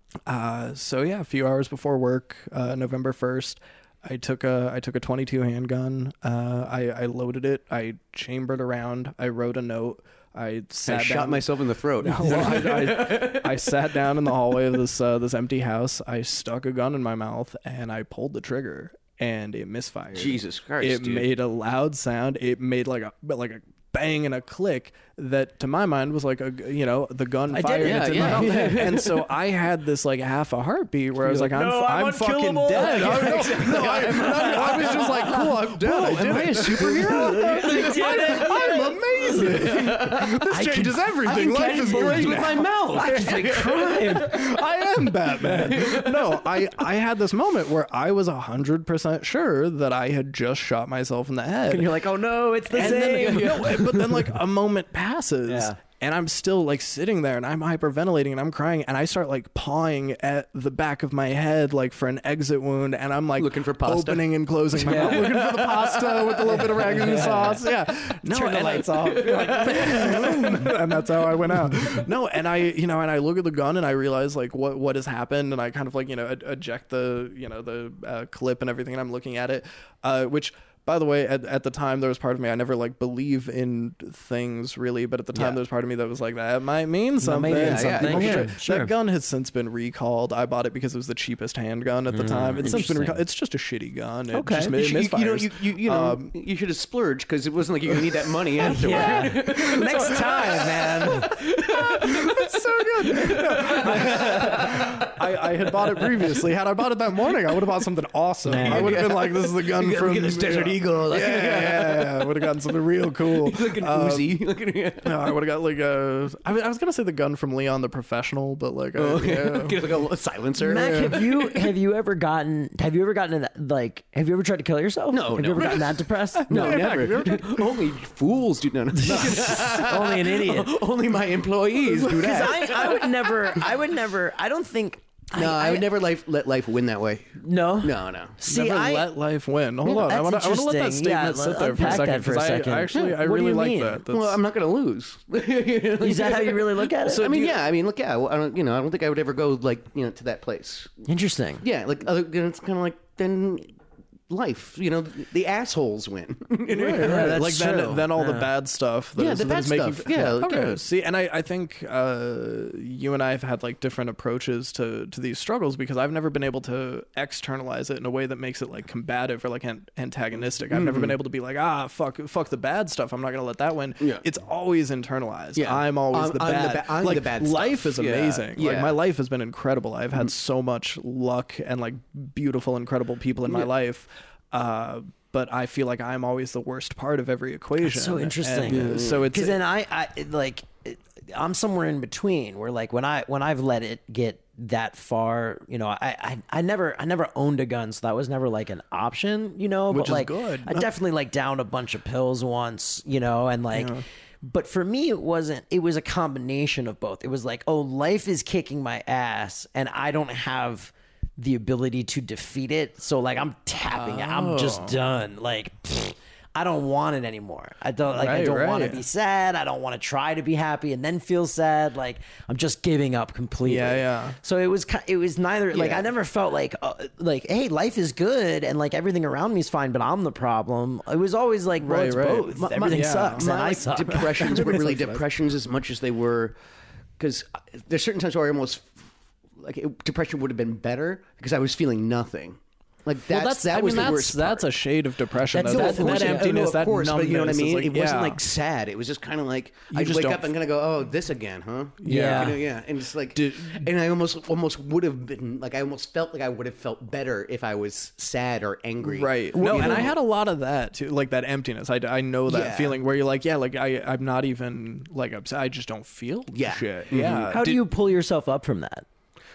uh, so yeah, a few hours before work, uh, November first, I took a I took a twenty-two handgun. Uh, I I loaded it. I chambered around. I wrote a note. I I sat shot down. myself in the throat. Well, I, I, I sat down in the hallway of this uh, this empty house. I stuck a gun in my mouth and I pulled the trigger, and it misfired. Jesus Christ! It dude. made a loud sound. It made like a like a bang and a click that, to my mind, was like a you know the gun I did fired it. into Yeah, my yeah. mouth. And so I had this like half a heartbeat where I was like, I'm "No, I'm I'm fucking unkillable." dead. Yeah, I, no, no, I, I was just like, cool, I'm dead. I did Am I a it. superhero? I'm amazing. This I changes can- everything. I Life can is catch bullets great with my now. mouth. I can fight crime. I am Batman. No, I, I had this moment where I was one hundred percent sure that I had just shot myself in the head. And you're like, oh no, it's the and same. then, no, but then like a moment passes. Yeah. And I'm still like sitting there and I'm hyperventilating and I'm crying and I start like pawing at the back of my head like for an exit wound and I'm like Looking for pasta. opening and closing my mouth, looking for the pasta with a little bit of ragu sauce. Yeah. No, Turn the and I- lights off. and that's how I went out. No, and I, you know, and I look at the gun and I realize like what what has happened, and I kind of like you know ej- eject the you know the uh, clip and everything, and I'm looking at it, uh, which. By the way, at, at the time, there was part of me, I never like believe in things really, but at the time, Yeah. there was part of me that was like, that might mean something. mean yeah, something. yeah, People sure, should- sure. That gun has since been recalled. I bought it because it was the cheapest handgun at the time. It's since been interesting. recalled. It's just a shitty gun. It Okay. just You, it should- you, you know, misfires. you, you, you know, Um, you should have splurged because it wasn't like you're gonna need that money afterward. Yeah. Next time, man. so good. I, I had bought it previously. Had I bought it that morning, I would have bought something awesome. Man. I would have been like, "This is the gun Look at- from look at this Desert yeah. Eagle. Like- Yeah, yeah, yeah, yeah. I would have gotten something real cool. Like an Um, Uzi. Look at it. no, I would have got like a. I was, I was gonna say the gun from Leon the Professional, but like, Oh, uh, yeah. Get like a silencer. Mac, have you have you ever gotten have you ever gotten in that, like have you ever tried to kill yourself? No, Have no. you ever gotten that depressed? No, Yeah, never. Mac, have you Only fools do no, no. Only an idiot. Only my employees do Because that. I, I would never I would never I don't think no, I, would never life, let life win that way. No. No, no. See, Never I let life win. Hold on, I That's want to. I want to let that interesting. statement Yeah, sit there for a unpack second that for a because I, second. I actually, I What do really you like mean? that. That's, Well, I'm not going to lose. is that how you really look at it? I mean, yeah. I mean, look, yeah. I don't, you know, I don't think I would ever go like, you know, to that place. Interesting. Yeah, like other, you know, it's kind of like then life. You know, the assholes win. Right, right. that's like true. then, then all the Yeah. bad stuff. That Yeah, is, the that bad is making, stuff. Yeah, like, okay. yeah. See, and I, I think uh, you and I have had like different approaches to to these struggles because I've never been able to externalize it in a way that makes it like combative or like an- antagonistic. I've never been able to be like, ah, fuck, fuck the bad stuff. I'm not gonna let that win. Yeah. It's always internalized. Yeah. I'm always I'm- the I'm the bad. ba- I'm like the bad life stuff. is Yeah. amazing. Like Yeah. my life has been incredible. I've had so much luck and like beautiful, incredible people in my Yeah. life. Uh, but I feel like I'm always the worst part of every equation. That's so interesting. And, uh, so it's because then I, I like I'm somewhere in between where like when I when I've let it get that far, you know, I I, I never I never owned a gun, so that was never like an option, you know. Which but is like good. I definitely like downed a bunch of pills once, you know, and like. But for me, it wasn't. It was a combination of both. It was like, oh, life is kicking my ass, and I don't have the ability to defeat it. So like, I'm tapping it. I'm just done. Like, pfft, I don't want it anymore. I don't like. I Right, don't want to right. be sad. I don't want to try to be happy and then feel sad. Like I'm just giving up completely. Yeah, yeah. So it was. ki- It was neither. Like Yeah. I never felt like uh, like hey, life is good and like everything around me is fine, but I'm the problem. It was always like, well, Right, it's right. both. My- my- everything yeah. sucks My and I like, suck. depressions weren't really sucks, man. depressions as much as they were because there's certain times where I almost like it, depression would have been better because I was feeling nothing. Like that's, well, that's that I was mean, the that's worst. that's part. a shade of depression. That's- though. no, that, of course, that yeah. emptiness, no, of that course, numbness. but you know what I is mean. like, it wasn't yeah. like sad. It was just kind of like You I'd just wake don't- up and kind of go, "Oh, this again, huh?" Yeah. You know, yeah. And it's like, Did- and I almost almost would have been like, I almost felt like I would have felt better if I was sad or angry. Right. Well, No, you and know- I had a lot of that too, like that emptiness. I, I know that Yeah. feeling where you're like, yeah, like I I'm not even like upset. I just don't feel Yeah. shit. Mhm. Yeah. How do Did- you pull yourself up from that?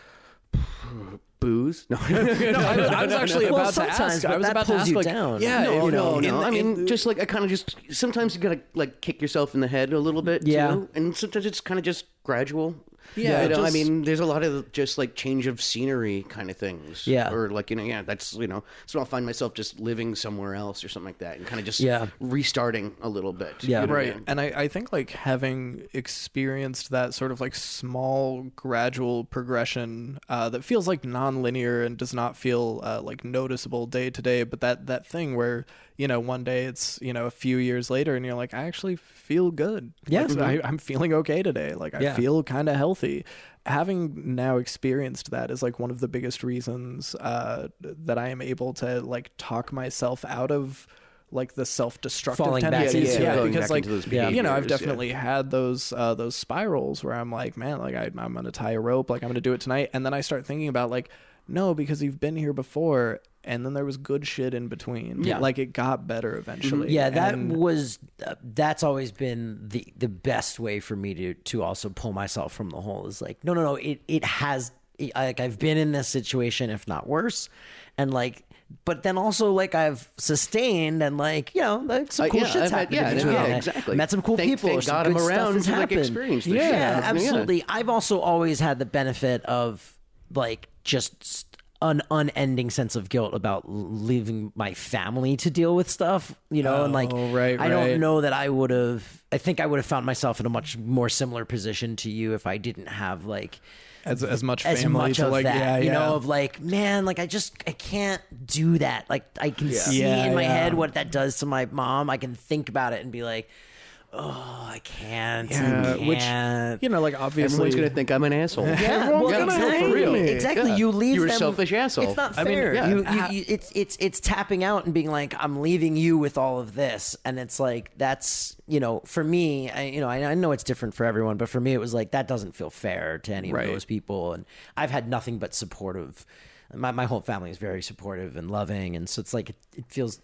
booze. No, No, I, was- I was actually Well, about to sometimes, ask. but I was that about to pulls ask, you like, down. yeah, no, you know, no, no. in I the- mean, in- just like I kind of just sometimes you gotta like kick yourself in the head a little bit, Yeah. too. And sometimes it's kind of just gradual. Yeah, you know, I just- mean, there's a lot of just like change of scenery kind of things. Yeah. Or like, you know, yeah, that's, you know, so I'll find myself just living somewhere else or something like that and kind of just Yeah. restarting a little bit. Yeah. you know, Right. And I, I think like having experienced that sort of like small gradual progression uh, that feels like non-linear and does not feel uh, like noticeable day to day, but that, that thing where, you know, one day it's, you know, a few years later and you're like, I actually feel good. Yeah. Like, I, I'm feeling okay today. Like I Yeah. feel kind of healthy. Having now experienced that is like one of the biggest reasons uh, that I am able to like talk myself out of like the self-destructive Falling back tendencies. into yeah, it. Going because back like into those yeah, you know, I've behaviors, yeah. definitely had those uh, those spirals where I'm like, man, like I, I'm gonna tie a rope, like I'm gonna do it tonight, and then I start thinking about like, no, because you've been here before, and then there was good shit in between. Yeah. like it got better eventually. Yeah, that And- was uh, that's always been the the best way for me to to also pull myself from the hole. Is like, no, no, no. It it has it, like I've been in this situation, if not worse, and like. But then also, like, I've sustained and, like, you know, like some Uh, cool yeah, shit's I've had- happened yeah, in between. yeah, I exactly. Met some cool Thank- people. thank some God good I'm stuff around has to, like, happened. experience this yeah, shit. Yeah, Yeah. absolutely. I've also always had the benefit of, like, just an unending sense of guilt about leaving my family to deal with stuff, you know, and like, Oh, right, I right. don't know that I would have, I think I would have found myself in a much more similar position to you if I didn't have, like, as as much as family much to of like that, yeah, you yeah. know, of like, man, like I just I can't do that. Like I can see Yeah, in my yeah. head what that does to my mom. I can think about it and be like, oh, I can't. Yeah, I which can't. you know, like obviously Everyone's going to think I'm an asshole. Yeah, Everyone's well, gonna exactly. for real. Exactly. Yeah. You leave You're a them. selfish asshole. It's not I mean, fair. yeah. you, you, you, it's it's it's tapping out and being like, I'm leaving you with all of this, and it's like that's you know, for me, I, you know, I, I know it's different for everyone, but for me, it was like that doesn't feel fair to any Right. of those people, and I've had nothing but supportive. My my whole family is very supportive and loving, and so it's like it, it feels.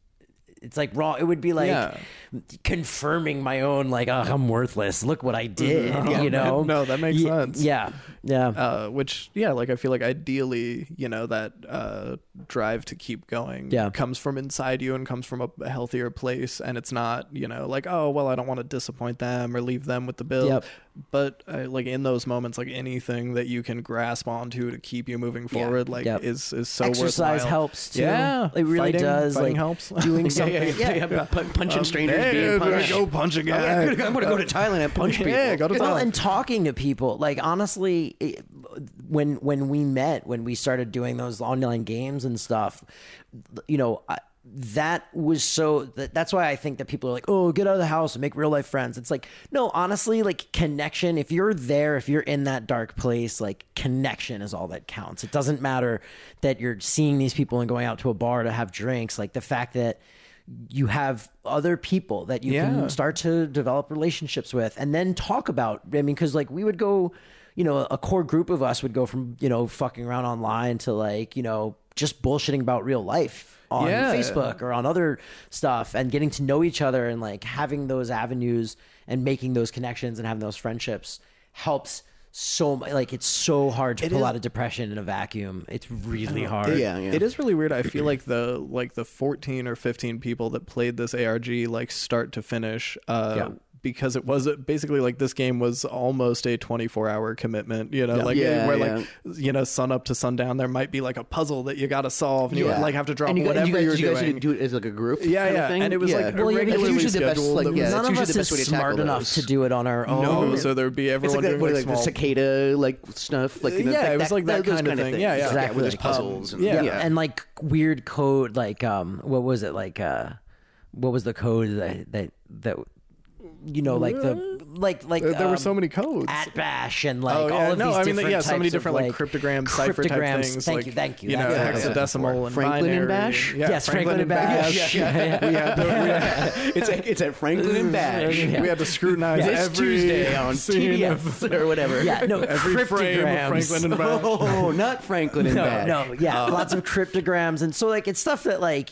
It's like raw. It would be like Yeah. confirming my own, like, oh, I'm worthless. Look what I did. Yeah, you know? no, that makes Ye- sense. Yeah, yeah. uh, which yeah, like I feel like ideally, you know, that uh, drive to keep going Yeah. comes from inside you and comes from a, a healthier place, and it's not, you know, like, oh well, I don't want to disappoint them or leave them with the bill. Yep. But uh, like in those moments, like anything that you can grasp onto to keep you moving forward, like Yep. is is so Exercise worthwhile. helps too. Yeah, it really fighting, does. Fighting like helps. doing Yeah, something. yeah, yeah, yeah. Pun- punching strangers, Hey, being I'm gonna punched. go punch a guy. I'm gonna, I'm gonna go to Thailand and punch people. Yeah, go to Well, Thailand. and talking to people, like honestly, it, when when we met, when we started doing those online games and stuff, you know, I, that was so. That, that's why I think that people are like, "Oh, get out of the house and make real life friends." It's like, no, honestly, like connection. If you're there, if you're in that dark place, like connection is all that counts. It doesn't matter that you're seeing these people and going out to a bar to have drinks. Like the fact that you have other people that you Yeah. can start to develop relationships with and then talk about. I mean, because like we would go, you know, a core group of us would go from, you know, fucking around online to like, you know, just bullshitting about real life on Yeah. Facebook or on other stuff and getting to know each other and like having those avenues and making those connections and having those friendships helps so much. Like it's so hard to It pull is- out of depression in a vacuum. It's really hard. Yeah, yeah. It is really weird. I feel like the like the fourteen or fifteen people that played this A R G like start to finish uh Yeah. because it was basically like this game was almost a twenty-four hour commitment, you know, like Yeah, where yeah. like you know, sun up to sundown there might be like a puzzle that you got to solve and you would like have to drop and you, whatever you guys, you're you guys doing. need to do it as like a group. Yeah, kind of yeah. thing? And it was, like, Well, yeah, because regularly usually the best, scheduled. like, It was- yeah, None that's of usually us the best way is to tackle smart enough those. to do it on our own. no, so there'd be It's everyone like, the, doing what, like, like the small cicada like stuff, like you know, Yeah, like it was like that those kind of thing. things. Yeah, yeah. Where there's Exactly. puzzles. Um, and, yeah. yeah. and like weird code, like um, what was it like? Uh, what was the code that that that you know, like the like like There, there were um, so many codes. at bash and like Oh, yeah. all of No, these I mean, different yeah, so many types different, of, like, cryptogram, cipher type cryptograms. things, Thank like, you, thank you. you know, That's what I was looking hexadecimal and Franklin and binary. Bash? Yeah, Yes, Franklin and Bash. Yeah, yeah. We had to, we had, it's at, it's at Franklin and Bash. Yeah. we had to scrutinize This every Tuesday on T scene B of- S or whatever. Yeah, no, every frame of cryptograms. Franklin and Bash. Oh, not Franklin and No, Bash. no, yeah, lots of cryptograms, and so like it's stuff that like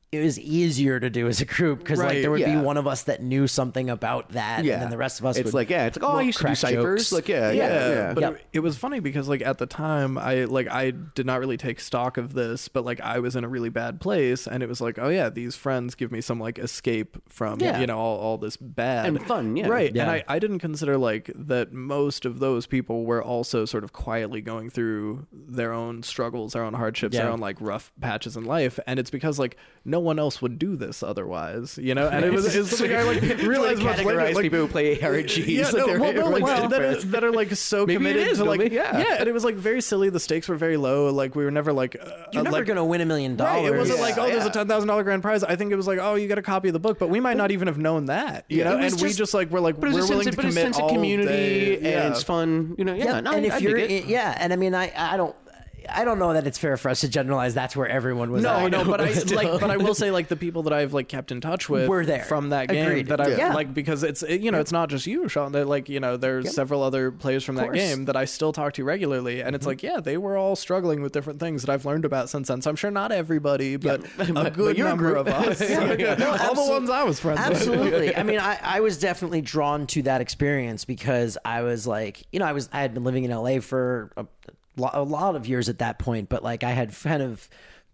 it was easier to do as a group because like Right, there would yeah. be one of us that knew something about that, Yeah. and then the rest of us It's would like, yeah, it's like, oh, I used to do crack ciphers. jokes. Like, yeah, yeah, Yeah, yeah. but Yep. it, it was funny because like at the time I like I did not really take stock of this, but like I was in a really bad place, and it was like, oh yeah, these friends give me some like escape from Yeah. you know all, all this bad And fun, yeah. right. Yeah. And I, I didn't consider like that most of those people were also sort of quietly going through their own struggles, their own hardships, Yeah. their own like rough patches in life, and it's because like no one else would do this otherwise, you know. And it was, it was something I like realized much later, categorize like, people who play R N Gs. yeah, like no, they're- well, no, like, everyone's that, are, different. that are like so Maybe it committed is, to like maybe, yeah. yeah, and it was like very silly. The stakes were very low. Like we were never like uh, You're never like, gonna win a million Right, dollars. it wasn't Yeah, like, oh, there's a yeah. ten thousand dollar grand prize. I think it was like, oh, you got a copy of the book, but we might not even have known that, you Yeah, know. it was And we just- just like we're like But we're it's a willing sense, to but it's a commit sense of all community, day. and Yeah. it's fun. You know, yeah. Yeah, no, and I, if I you're, dig it. yeah, and I mean, I, I don't, I don't know that it's fair for us to generalize. That's where everyone was. No, at. no, but I still. like, but I will say like the people that I've like kept in touch with Were there. from that game Agreed. that I've Yeah. like because it's it, you know it's not just you, Sean. That like you know there's several other players from that course. game that I still talk to regularly, and it's like yeah, they were all struggling with different things that I've learned about since then. So I'm sure not everybody, but a good you're a number group. of us. Yeah. No, all the absolute- ones I was friends with. Absolutely. I mean, I, I was definitely drawn to that experience because I was like, you know, I was I had been living in L A for a, lo- a lot of years at that point, but like I had kind of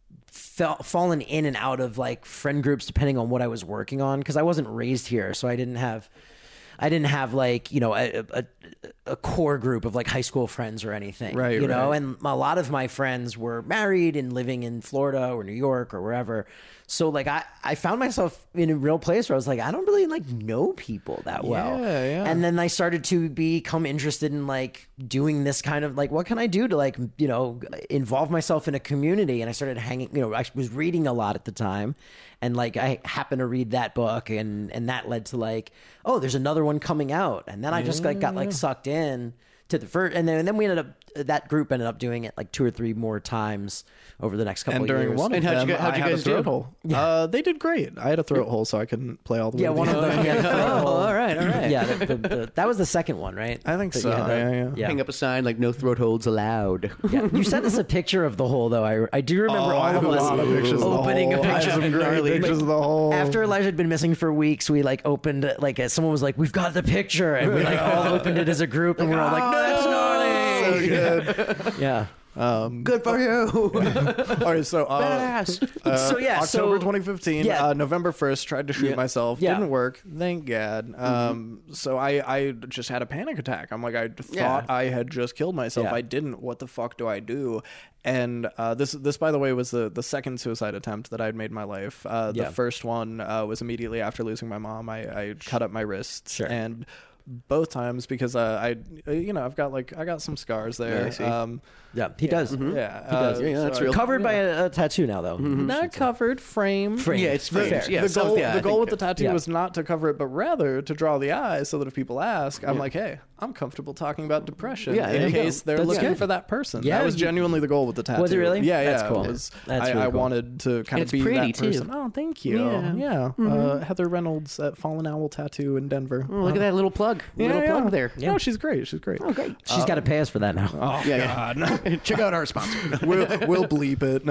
fell, fallen in and out of like friend groups depending on what I was working on because I wasn't raised here, so I didn't have. I didn't have like, you know, a, a, a core group of like high school friends or anything, Right, you know, right. and a lot of my friends were married and living in Florida or New York or wherever. So like I, I found myself in a real place where I was like, I don't really like know people that well. Yeah, yeah. And then I started to become interested in like doing this kind of like, what can I do to like, you know, involve myself in a community? And I started hanging, you know, I was reading a lot at the time. And like I happened to read that book, and and that led to like, oh, there's another one coming out, and then I just like got like sucked in to the first, and then and then we ended up that group ended up doing it like two or three more times over the next couple And of during years. one of And how'd you them, gu- how'd I you had guys a throat do? hole. Uh, they did great. I had a throat hole, so I couldn't play all the way. yeah, to one the of end. them. Yeah, Oh, all right, all right. Yeah, the, the, the, that was the second one, right? I think That so. you had Yeah, that- yeah. Hang up a sign like "No throat holds allowed." Yeah, you sent us a picture of the hole, though. I, I do remember Oh, all I have of a us lot of pictures of the opening a hole. I have picture. some great gnarly- pictures of the hole. After Elijah had been missing for weeks, we like opened like uh, someone was like, "We've got the picture," and we like all opened it as a group, and we we're all like, "No, that's gnarly." so good. Yeah. Um, Good for you. all right, so uh, Badass. uh, So, yeah, October so- twenty fifteen, yeah. uh, November first, tried to shoot Yeah. myself, Yeah. didn't work. Thank God. Um, so I, I just had a panic attack. I'm like, I thought Yeah. I had just killed myself. Yeah. I didn't. What the fuck do I do? And uh, this, this, by the way, was the, the second suicide attempt that I'd made in my life. Uh, the Yeah. first one uh, was immediately after losing my mom. I, I cut up my wrists, Sure. and both times because uh, I, uh, you know, I've got like I got some scars there. Yeah, I see. Um, Yeah, he does. yeah, He does. uh, Yeah, that's so I- real. Covered by a, a tattoo now, though. Not covered, frame. Frame. Yeah, it's Fair. frames. Yeah, the so- goal, yeah, I the goal think with the tattoo yeah. was not to cover it, but rather to draw the eyes so that if people ask, I'm like, hey, I'm comfortable talking about depression Yeah, there in you go. case they're That's looking good. for that person. Yeah, that was you- genuinely the goal with the tattoo. Was it really? Yeah, yeah. That's cool. It was, That's I, really I cool. wanted to kind And of it's be pretty, that person. too. Oh, thank you. Yeah. Yeah. Uh, Heather Reynolds at Fallen Owl Tattoo in Denver. Oh, look at that little plug. Yeah, little yeah. plug there. No, she's great. She's great. Oh, great. She's got to pay us for that now. Oh, Yeah, yeah. Check out our sponsor. we'll, we'll bleep it.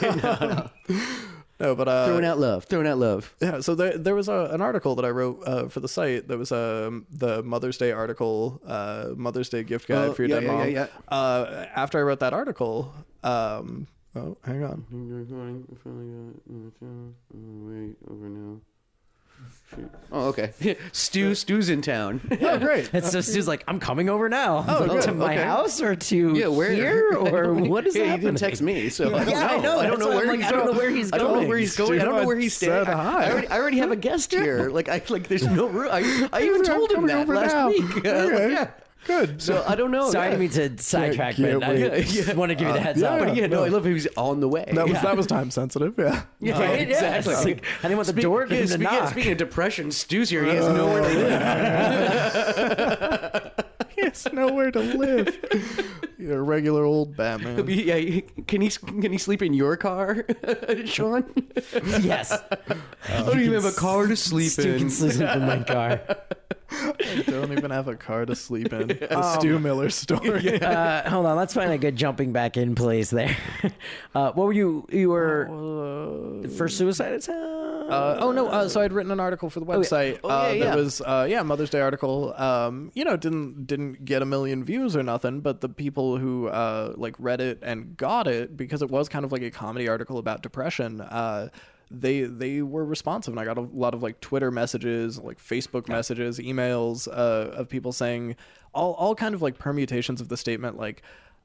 No, no but uh, Throwing out love. Throwing out love. Yeah, so there there was a, an article that I wrote uh, for the site that was um, the Mother's Day article, uh, Mother's Day gift guide Oh, for your yeah, dead yeah, mom. yeah, Uh, after I wrote that article, um, oh, hang on. Wait, over now. Oh, okay. Stu, Stu's in town. Oh, great. And so Stu's like, I'm coming over now. Oh, Like, good. to my Okay. house or to Yeah, where? here or what is yeah, happening? he didn't text me, so I don't Yeah, know. I know. I don't That's know why where I'm like, he's I don't going. know where he's I don't know going. where he's going. I don't know where he's Stu, staying. I I, said hi. I already, I already have a guest here. Like I like, there's no room. I, I even I'm told him coming that over last now. week. Uh, Okay. like, yeah. Good. So I don't know. Sorry, I yeah. didn't mean to sidetrack, can't but I wait. just want to give you the heads yeah, up. But yeah, no, I love how he's on the way. that was yeah. that was time sensitive. Yeah. Yeah, Right? Yeah, exactly. it's like, I didn't want the Speak- door to, yeah, to speaking, knock. speaking of depression, Stu's here. He has nowhere to live. He has nowhere to live. You're a regular old Batman. Yeah, he- can he can he sleep in your car, Sean? Yes. I don't even have a car to sleep Stu in. can sleep in my car. I don't even have a car to sleep in. The Stu Miller story. Uh, hold on, let's find a good jumping back in place there. Uh, what were you? You were. Uh, For Suicide Attempt? Uh, oh no! Uh, so I'd written an article for the website. Oh, yeah, uh, yeah. That was uh, yeah, Mother's Day article. Um, you know, didn't didn't get a million views or nothing, but the people who uh, like read it and got it, because it was kind of like a comedy article about depression. Uh, they they were responsive, and I got a lot of like Twitter messages, like Facebook messages, emails uh, of people saying all all kind of like permutations of the statement, like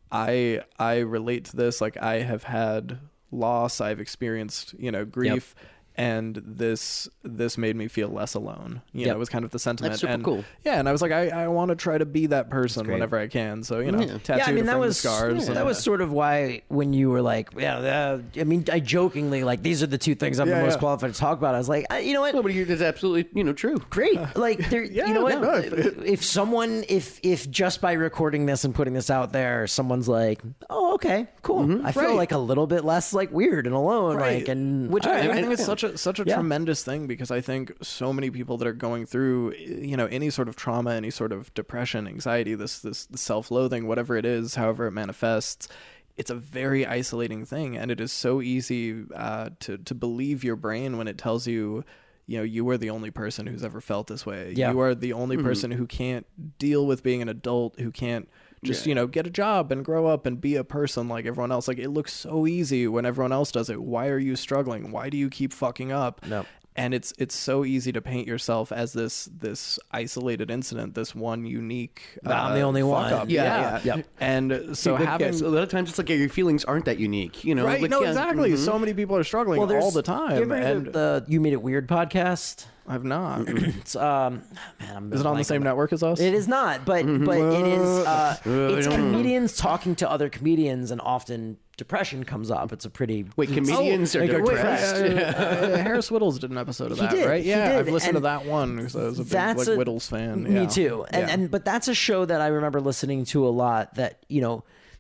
I I relate to this, like I have had loss, I've experienced, you know, grief. Yep. And this this made me feel less alone. You Yep. know, it was kind of the sentiment. That's super and, cool. Yeah, and I was like, I, I want to try to be that person great. whenever I can. So, you know, Yeah. tattooed Yeah, I mean from that was the scars. yeah, and, that was sort of why when you were like, yeah, uh, I mean, I jokingly like these are the two things I'm Yeah, the most yeah. qualified to talk about. I was like, I, you know what? No, but you're, that's absolutely, you know, true. Great, like there, Yeah, you know what? no, if if, it- someone, if if just by recording this and putting this out there, someone's like, oh, okay, cool. I feel Right. like a little bit less like weird and alone, Right. like and which all I, right, I think is yeah. such a such a Yeah. tremendous thing, because I think so many people that are going through, you know, any sort of trauma, any sort of depression, anxiety, this this self-loathing, whatever it is, however it manifests, it's a very isolating thing, and it is so easy uh, to to believe your brain when it tells you, you know, you are the only person who's ever felt this way. Yeah. You are the only person who can't deal with being an adult, who can't just, you know, get a job and grow up and be a person like everyone else. Like, it looks so easy when everyone else does it. Why are you struggling? Why do you keep fucking up? No. And it's it's so easy to paint yourself as this this isolated incident, this one unique. Uh, I'm the only fuck one. Up. Yeah, yeah. yeah. Yep. And so But, having yeah, so a lot of times it's like yeah, your feelings aren't that unique, you know? right, Like, no, yeah, exactly. mhm. So many people are struggling all there's- the You time, ever heard and of the You Made It Weird podcast? I've not. It's um, man, I'm Is it on the blanking same network as us? It is not, but but it is. Uh, it's comedians talking to other comedians, and often depression comes up. It's a pretty Wait, comedians Oh, are wait, wait, depressed? uh, uh, Harris Whittles did an episode of He that, did, right? he Yeah, did, I've listened to and that one because I was a big that's like a- Whittles fan. Me Yeah. too. And Yeah. and but that's a show that I remember listening to a lot. That you know,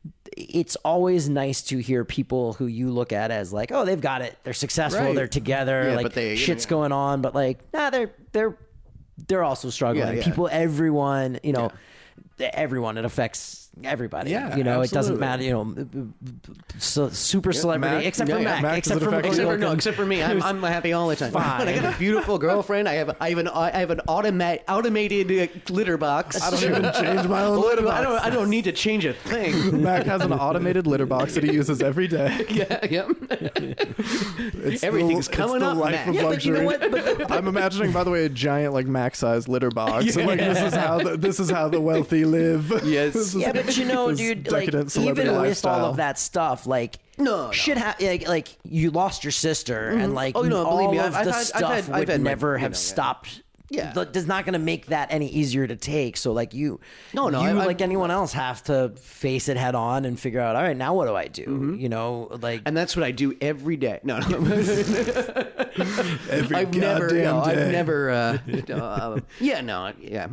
it's always nice to hear people who you look at as like, oh, they've got it, they're successful, Right. they're together, Yeah, like but they- shit's yeah. going on, but like, nah, they're they're they're also struggling. Yeah, yeah. People, everyone, you know, everyone. It affects everybody. Yeah, you know, it doesn't absolutely. matter. You know, so, super celebrity, Mac- except yeah, for yeah, Mac, Mac, does except it for affect Macaulay you? Except for, no, Culkin. except for me, I'm, I'm happy all the time. Fine. When I got a beautiful girlfriend, I have I have an I have an automatic automated uh, litter box. I don't even change my own Well, litter I don't box. I don't need to change a thing. Mac has an automated litter box that he uses every day. yeah, yeah. It's Everything's the, coming it's the up, life Mac. of Yeah, but you know luxury. what? But- I'm imagining, by the way, a giant like Mac-sized litter box. And, like this is how the, this is how the wealthy live. Yes. This is- Yeah, but you know, this dude, like decadent celebrity even with lifestyle. all of that stuff, like No, no. shit, ha- like, like you lost your sister, and like Oh, no, all believe me, of I've- the I've had- I've stuff had- I've would had my- never you have know, yeah. stopped. Yeah. Th- That's not going to make that any easier to take. So, like you, No, no, you I- I- like anyone else have to face it head on and figure out. All right, now what do I do? You know, like And that's what I do every day. No, no. Every I've never, goddamn no, I've day. never, uh, uh, yeah, no, yeah.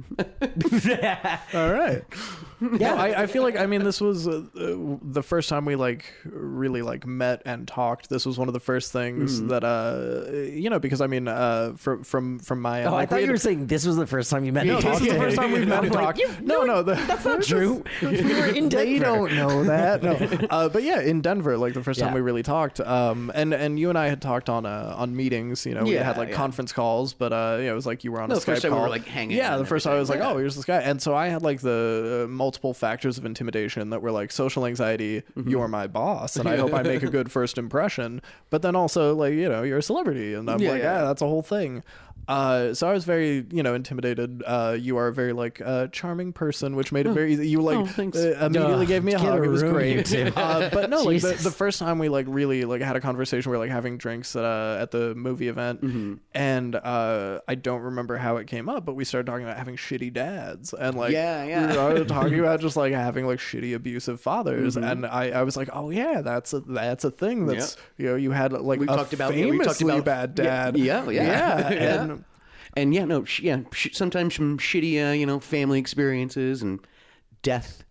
All right. yeah, No, I, I feel like I mean this was uh, uh, the first time we like really like met and talked. This was one of the first things Mm-hmm. that uh you know because I mean uh from from from my end, Oh, I like, thought we you had- were saying this was the first time you met. No, and this is talked. the first time we've met I'm and like, talked. you- No, no, the, that's not true. We were in They Denver. don't know that. No, uh, but yeah, in Denver, like the first time Yeah. we really talked, um, and and you and I had talked on uh, on meetings. You know, we Yeah, had like yeah. conference calls, but uh, yeah, it was like you were on No, a the Skype first time we call. were, like, hanging Yeah, out the and first time I was like, everything. oh, here's this guy, and so I had like the uh, multiple factors of intimidation that were like social anxiety. Mm-hmm. You're my boss, and I hope I make a good first impression. But then also like you know you're a celebrity, and I'm Yeah, like, yeah. ah, that's a whole thing. Uh, so I was very, you know, intimidated. Uh, you are a very like uh, charming person, which made it very easy. You like Oh, thanks. uh, immediately Ugh, gave me a get hug. a It was room, great. you two. Uh, but no, like the, Jesus. the first time we like really like had a conversation, we were like having drinks at, uh, at the movie event, Mm-hmm. and uh, I don't remember how it came up, but we started talking about having shitty dads, and like Yeah, yeah. we were talking about just like having like shitty abusive fathers, Mm-hmm. and I, I was like, oh yeah, that's a that's a thing. That's you know you had like We a talked about- famously yeah, we talked about- bad yeah, dad. yeah, yeah. yeah, Yeah. and. And yeah, no, sh- yeah, sh- sometimes some shitty, uh, you know, family experiences and death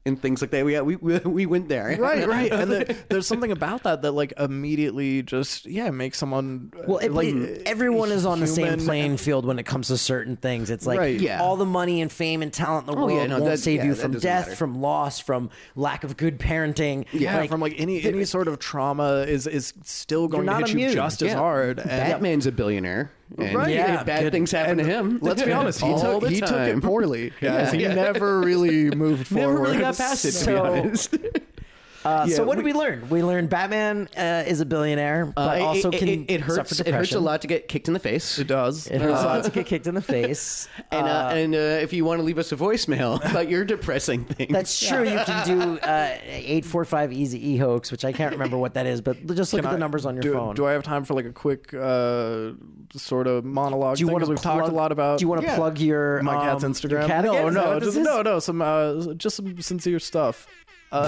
and things like that. We we we, we went there. Right, right. And the, there's something about that that like immediately just yeah makes someone Well, it, like it- everyone is on the same human. playing field when it comes to certain things. It's like Right. Yeah. all the money and fame and talent in the Oh, world yeah, no, won't that- save yeah, you that from doesn't death, matter. from loss, from lack of good parenting. Yeah, Like, from like any any sort of trauma is is still going to not hit you immune. just as Yeah. hard. And Batman's a billionaire. And Right. Yeah, bad good- things happen to him. Let's be honest, he All took the he took time. it poorly. Guys. Yeah. He Yeah. never really moved Never forward. really got past it, to be So- honest. Uh, Yeah, so what we- did we learn? We learned Batman uh, is a billionaire, but Uh, also it, can it, it hurts. suffer It hurts a depression. lot to get kicked in the face. It does. It hurts a lot to get kicked in the face. And uh, Uh, and uh, if you want to leave us a voicemail about your depressing things, That's true. You can do uh, eight four five Easy E hoax, which I can't remember what that is, but just look Can at the I- numbers on your do, phone. Do I have time for like a quick uh, sort of monologue? Do you thing? want 'Cause to we've talked a lot about. Do you want to Yeah. plug your my cat's um, Instagram? Your cat no, again? Is that no, what this just is? no, no, some uh, just some sincere stuff. Uh,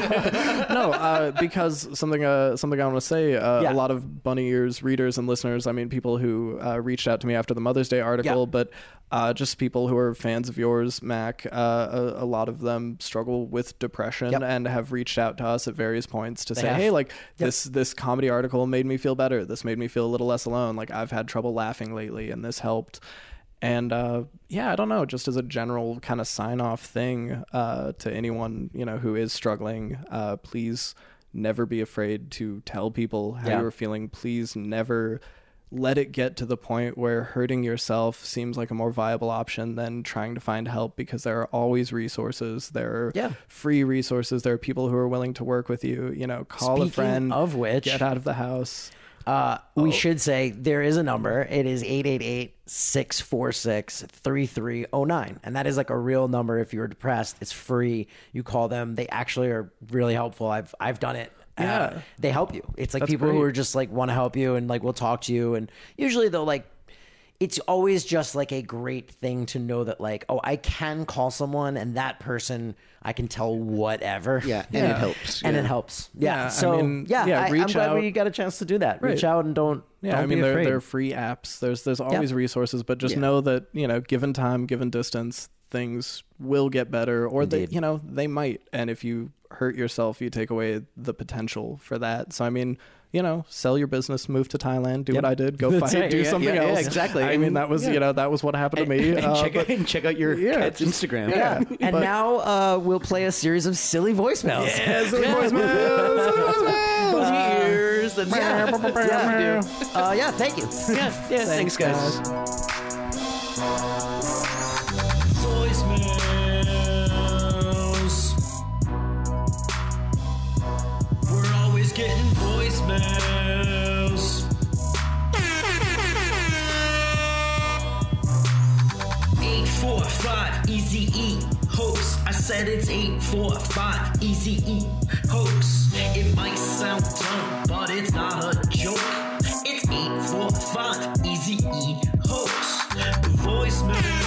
no, uh, because something uh, something I want to say. Uh, Yeah. A lot of Bunny Ears readers and listeners. I mean, people who uh, reached out to me after the Mother's Day article, Yeah. but uh, just people who are fans of yours, Mac. Uh, a, a lot of them struggle with depression Yep. and have reached out to us at various points to They say, have. "Hey, like this this comedy article made me feel better. This made me feel a little less alone. Like I've had trouble laughing lately, and this helped." And uh, yeah, I don't know, just as a general kind of sign off thing uh, to anyone, you know, who is struggling, uh, please never be afraid to tell people how Yeah. you're feeling. Please never let it get to the point where hurting yourself seems like a more viable option than trying to find help, because there are always resources. There are Yeah. free resources. There are people who are willing to work with you. You know, call Speaking a friend. of which- get out of the house. Uh, we should say there is a number. It is eight eight eight, six four six, three three zero nine. And that is like a real number if you're depressed. It's free. You call them. They actually are really helpful. I've I've done it. Uh, Yeah. they help you. It's like That's people who great. are just like want to help you and like will talk to you. And usually they'll like, it's always just like a great thing to know that like, oh, I can call someone and that person I can tell whatever. yeah, and it helps. And yeah. it helps. Yeah. Yeah, I so mean, yeah, yeah, I, I'm reach glad out. we got a chance to do that. Reach Right. out and don't. Yeah, don't I mean be there afraid. there are free apps. There's there's always resources, but just Yeah. know that, you know, given time, given distance, things will get better, or they, Indeed. you know, they might. And if you hurt yourself, you take away the potential for that. So I mean, you know, sell your business, move to Thailand, do Yep. what I did, go That's fight, right. do Yeah, something yeah, yeah, else. exactly. I And- mean, that was yeah. you know that was what happened to me. And, Uh, check, but- out, and check out your yeah, cat's just- Instagram. Yeah. And But- now uh, we'll play a series of silly voicemails. Yeah, silly voicemails. Bunny ears. That's Yeah. yeah. Uh, yeah, thank you. Yeah, yeah. Thanks, guys. Voicemails. We're always getting voicemails. eight four five Easy E hoax. I said it's eight four five Easy E hoax. It might sound dumb, but it's not a joke. It's eight four five Easy E hoax. Voicemail.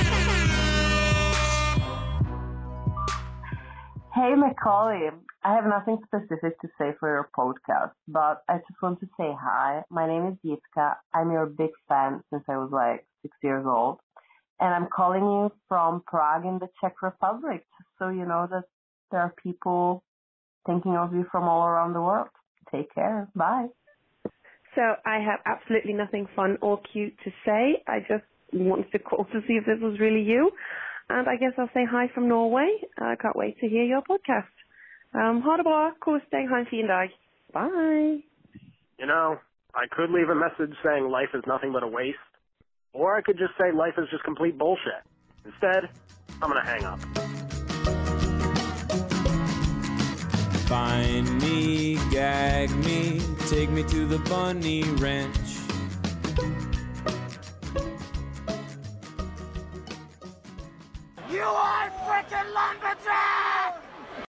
Hey, Macaulay. I have nothing specific to say for your podcast, but I just want to say hi. My name is Yitka. I'm your big fan since I was like six years old. And I'm calling you from Prague in the Czech Republic, just so you know that there are people thinking of you from all around the world. Take care. Bye. So I have absolutely nothing fun or cute to say. I just wanted to call to see if this was really you. And I guess I'll say hi from Norway. I can't wait to hear your podcast. Um, ha det bra. Kos deg. Ha en fin dag. Bye. You know, I could leave a message saying life is nothing but a waste, or I could just say life is just complete bullshit. Instead, I'm gonna hang up. Find me, gag me, take me to the bunny ranch. You are freaking lumberjack!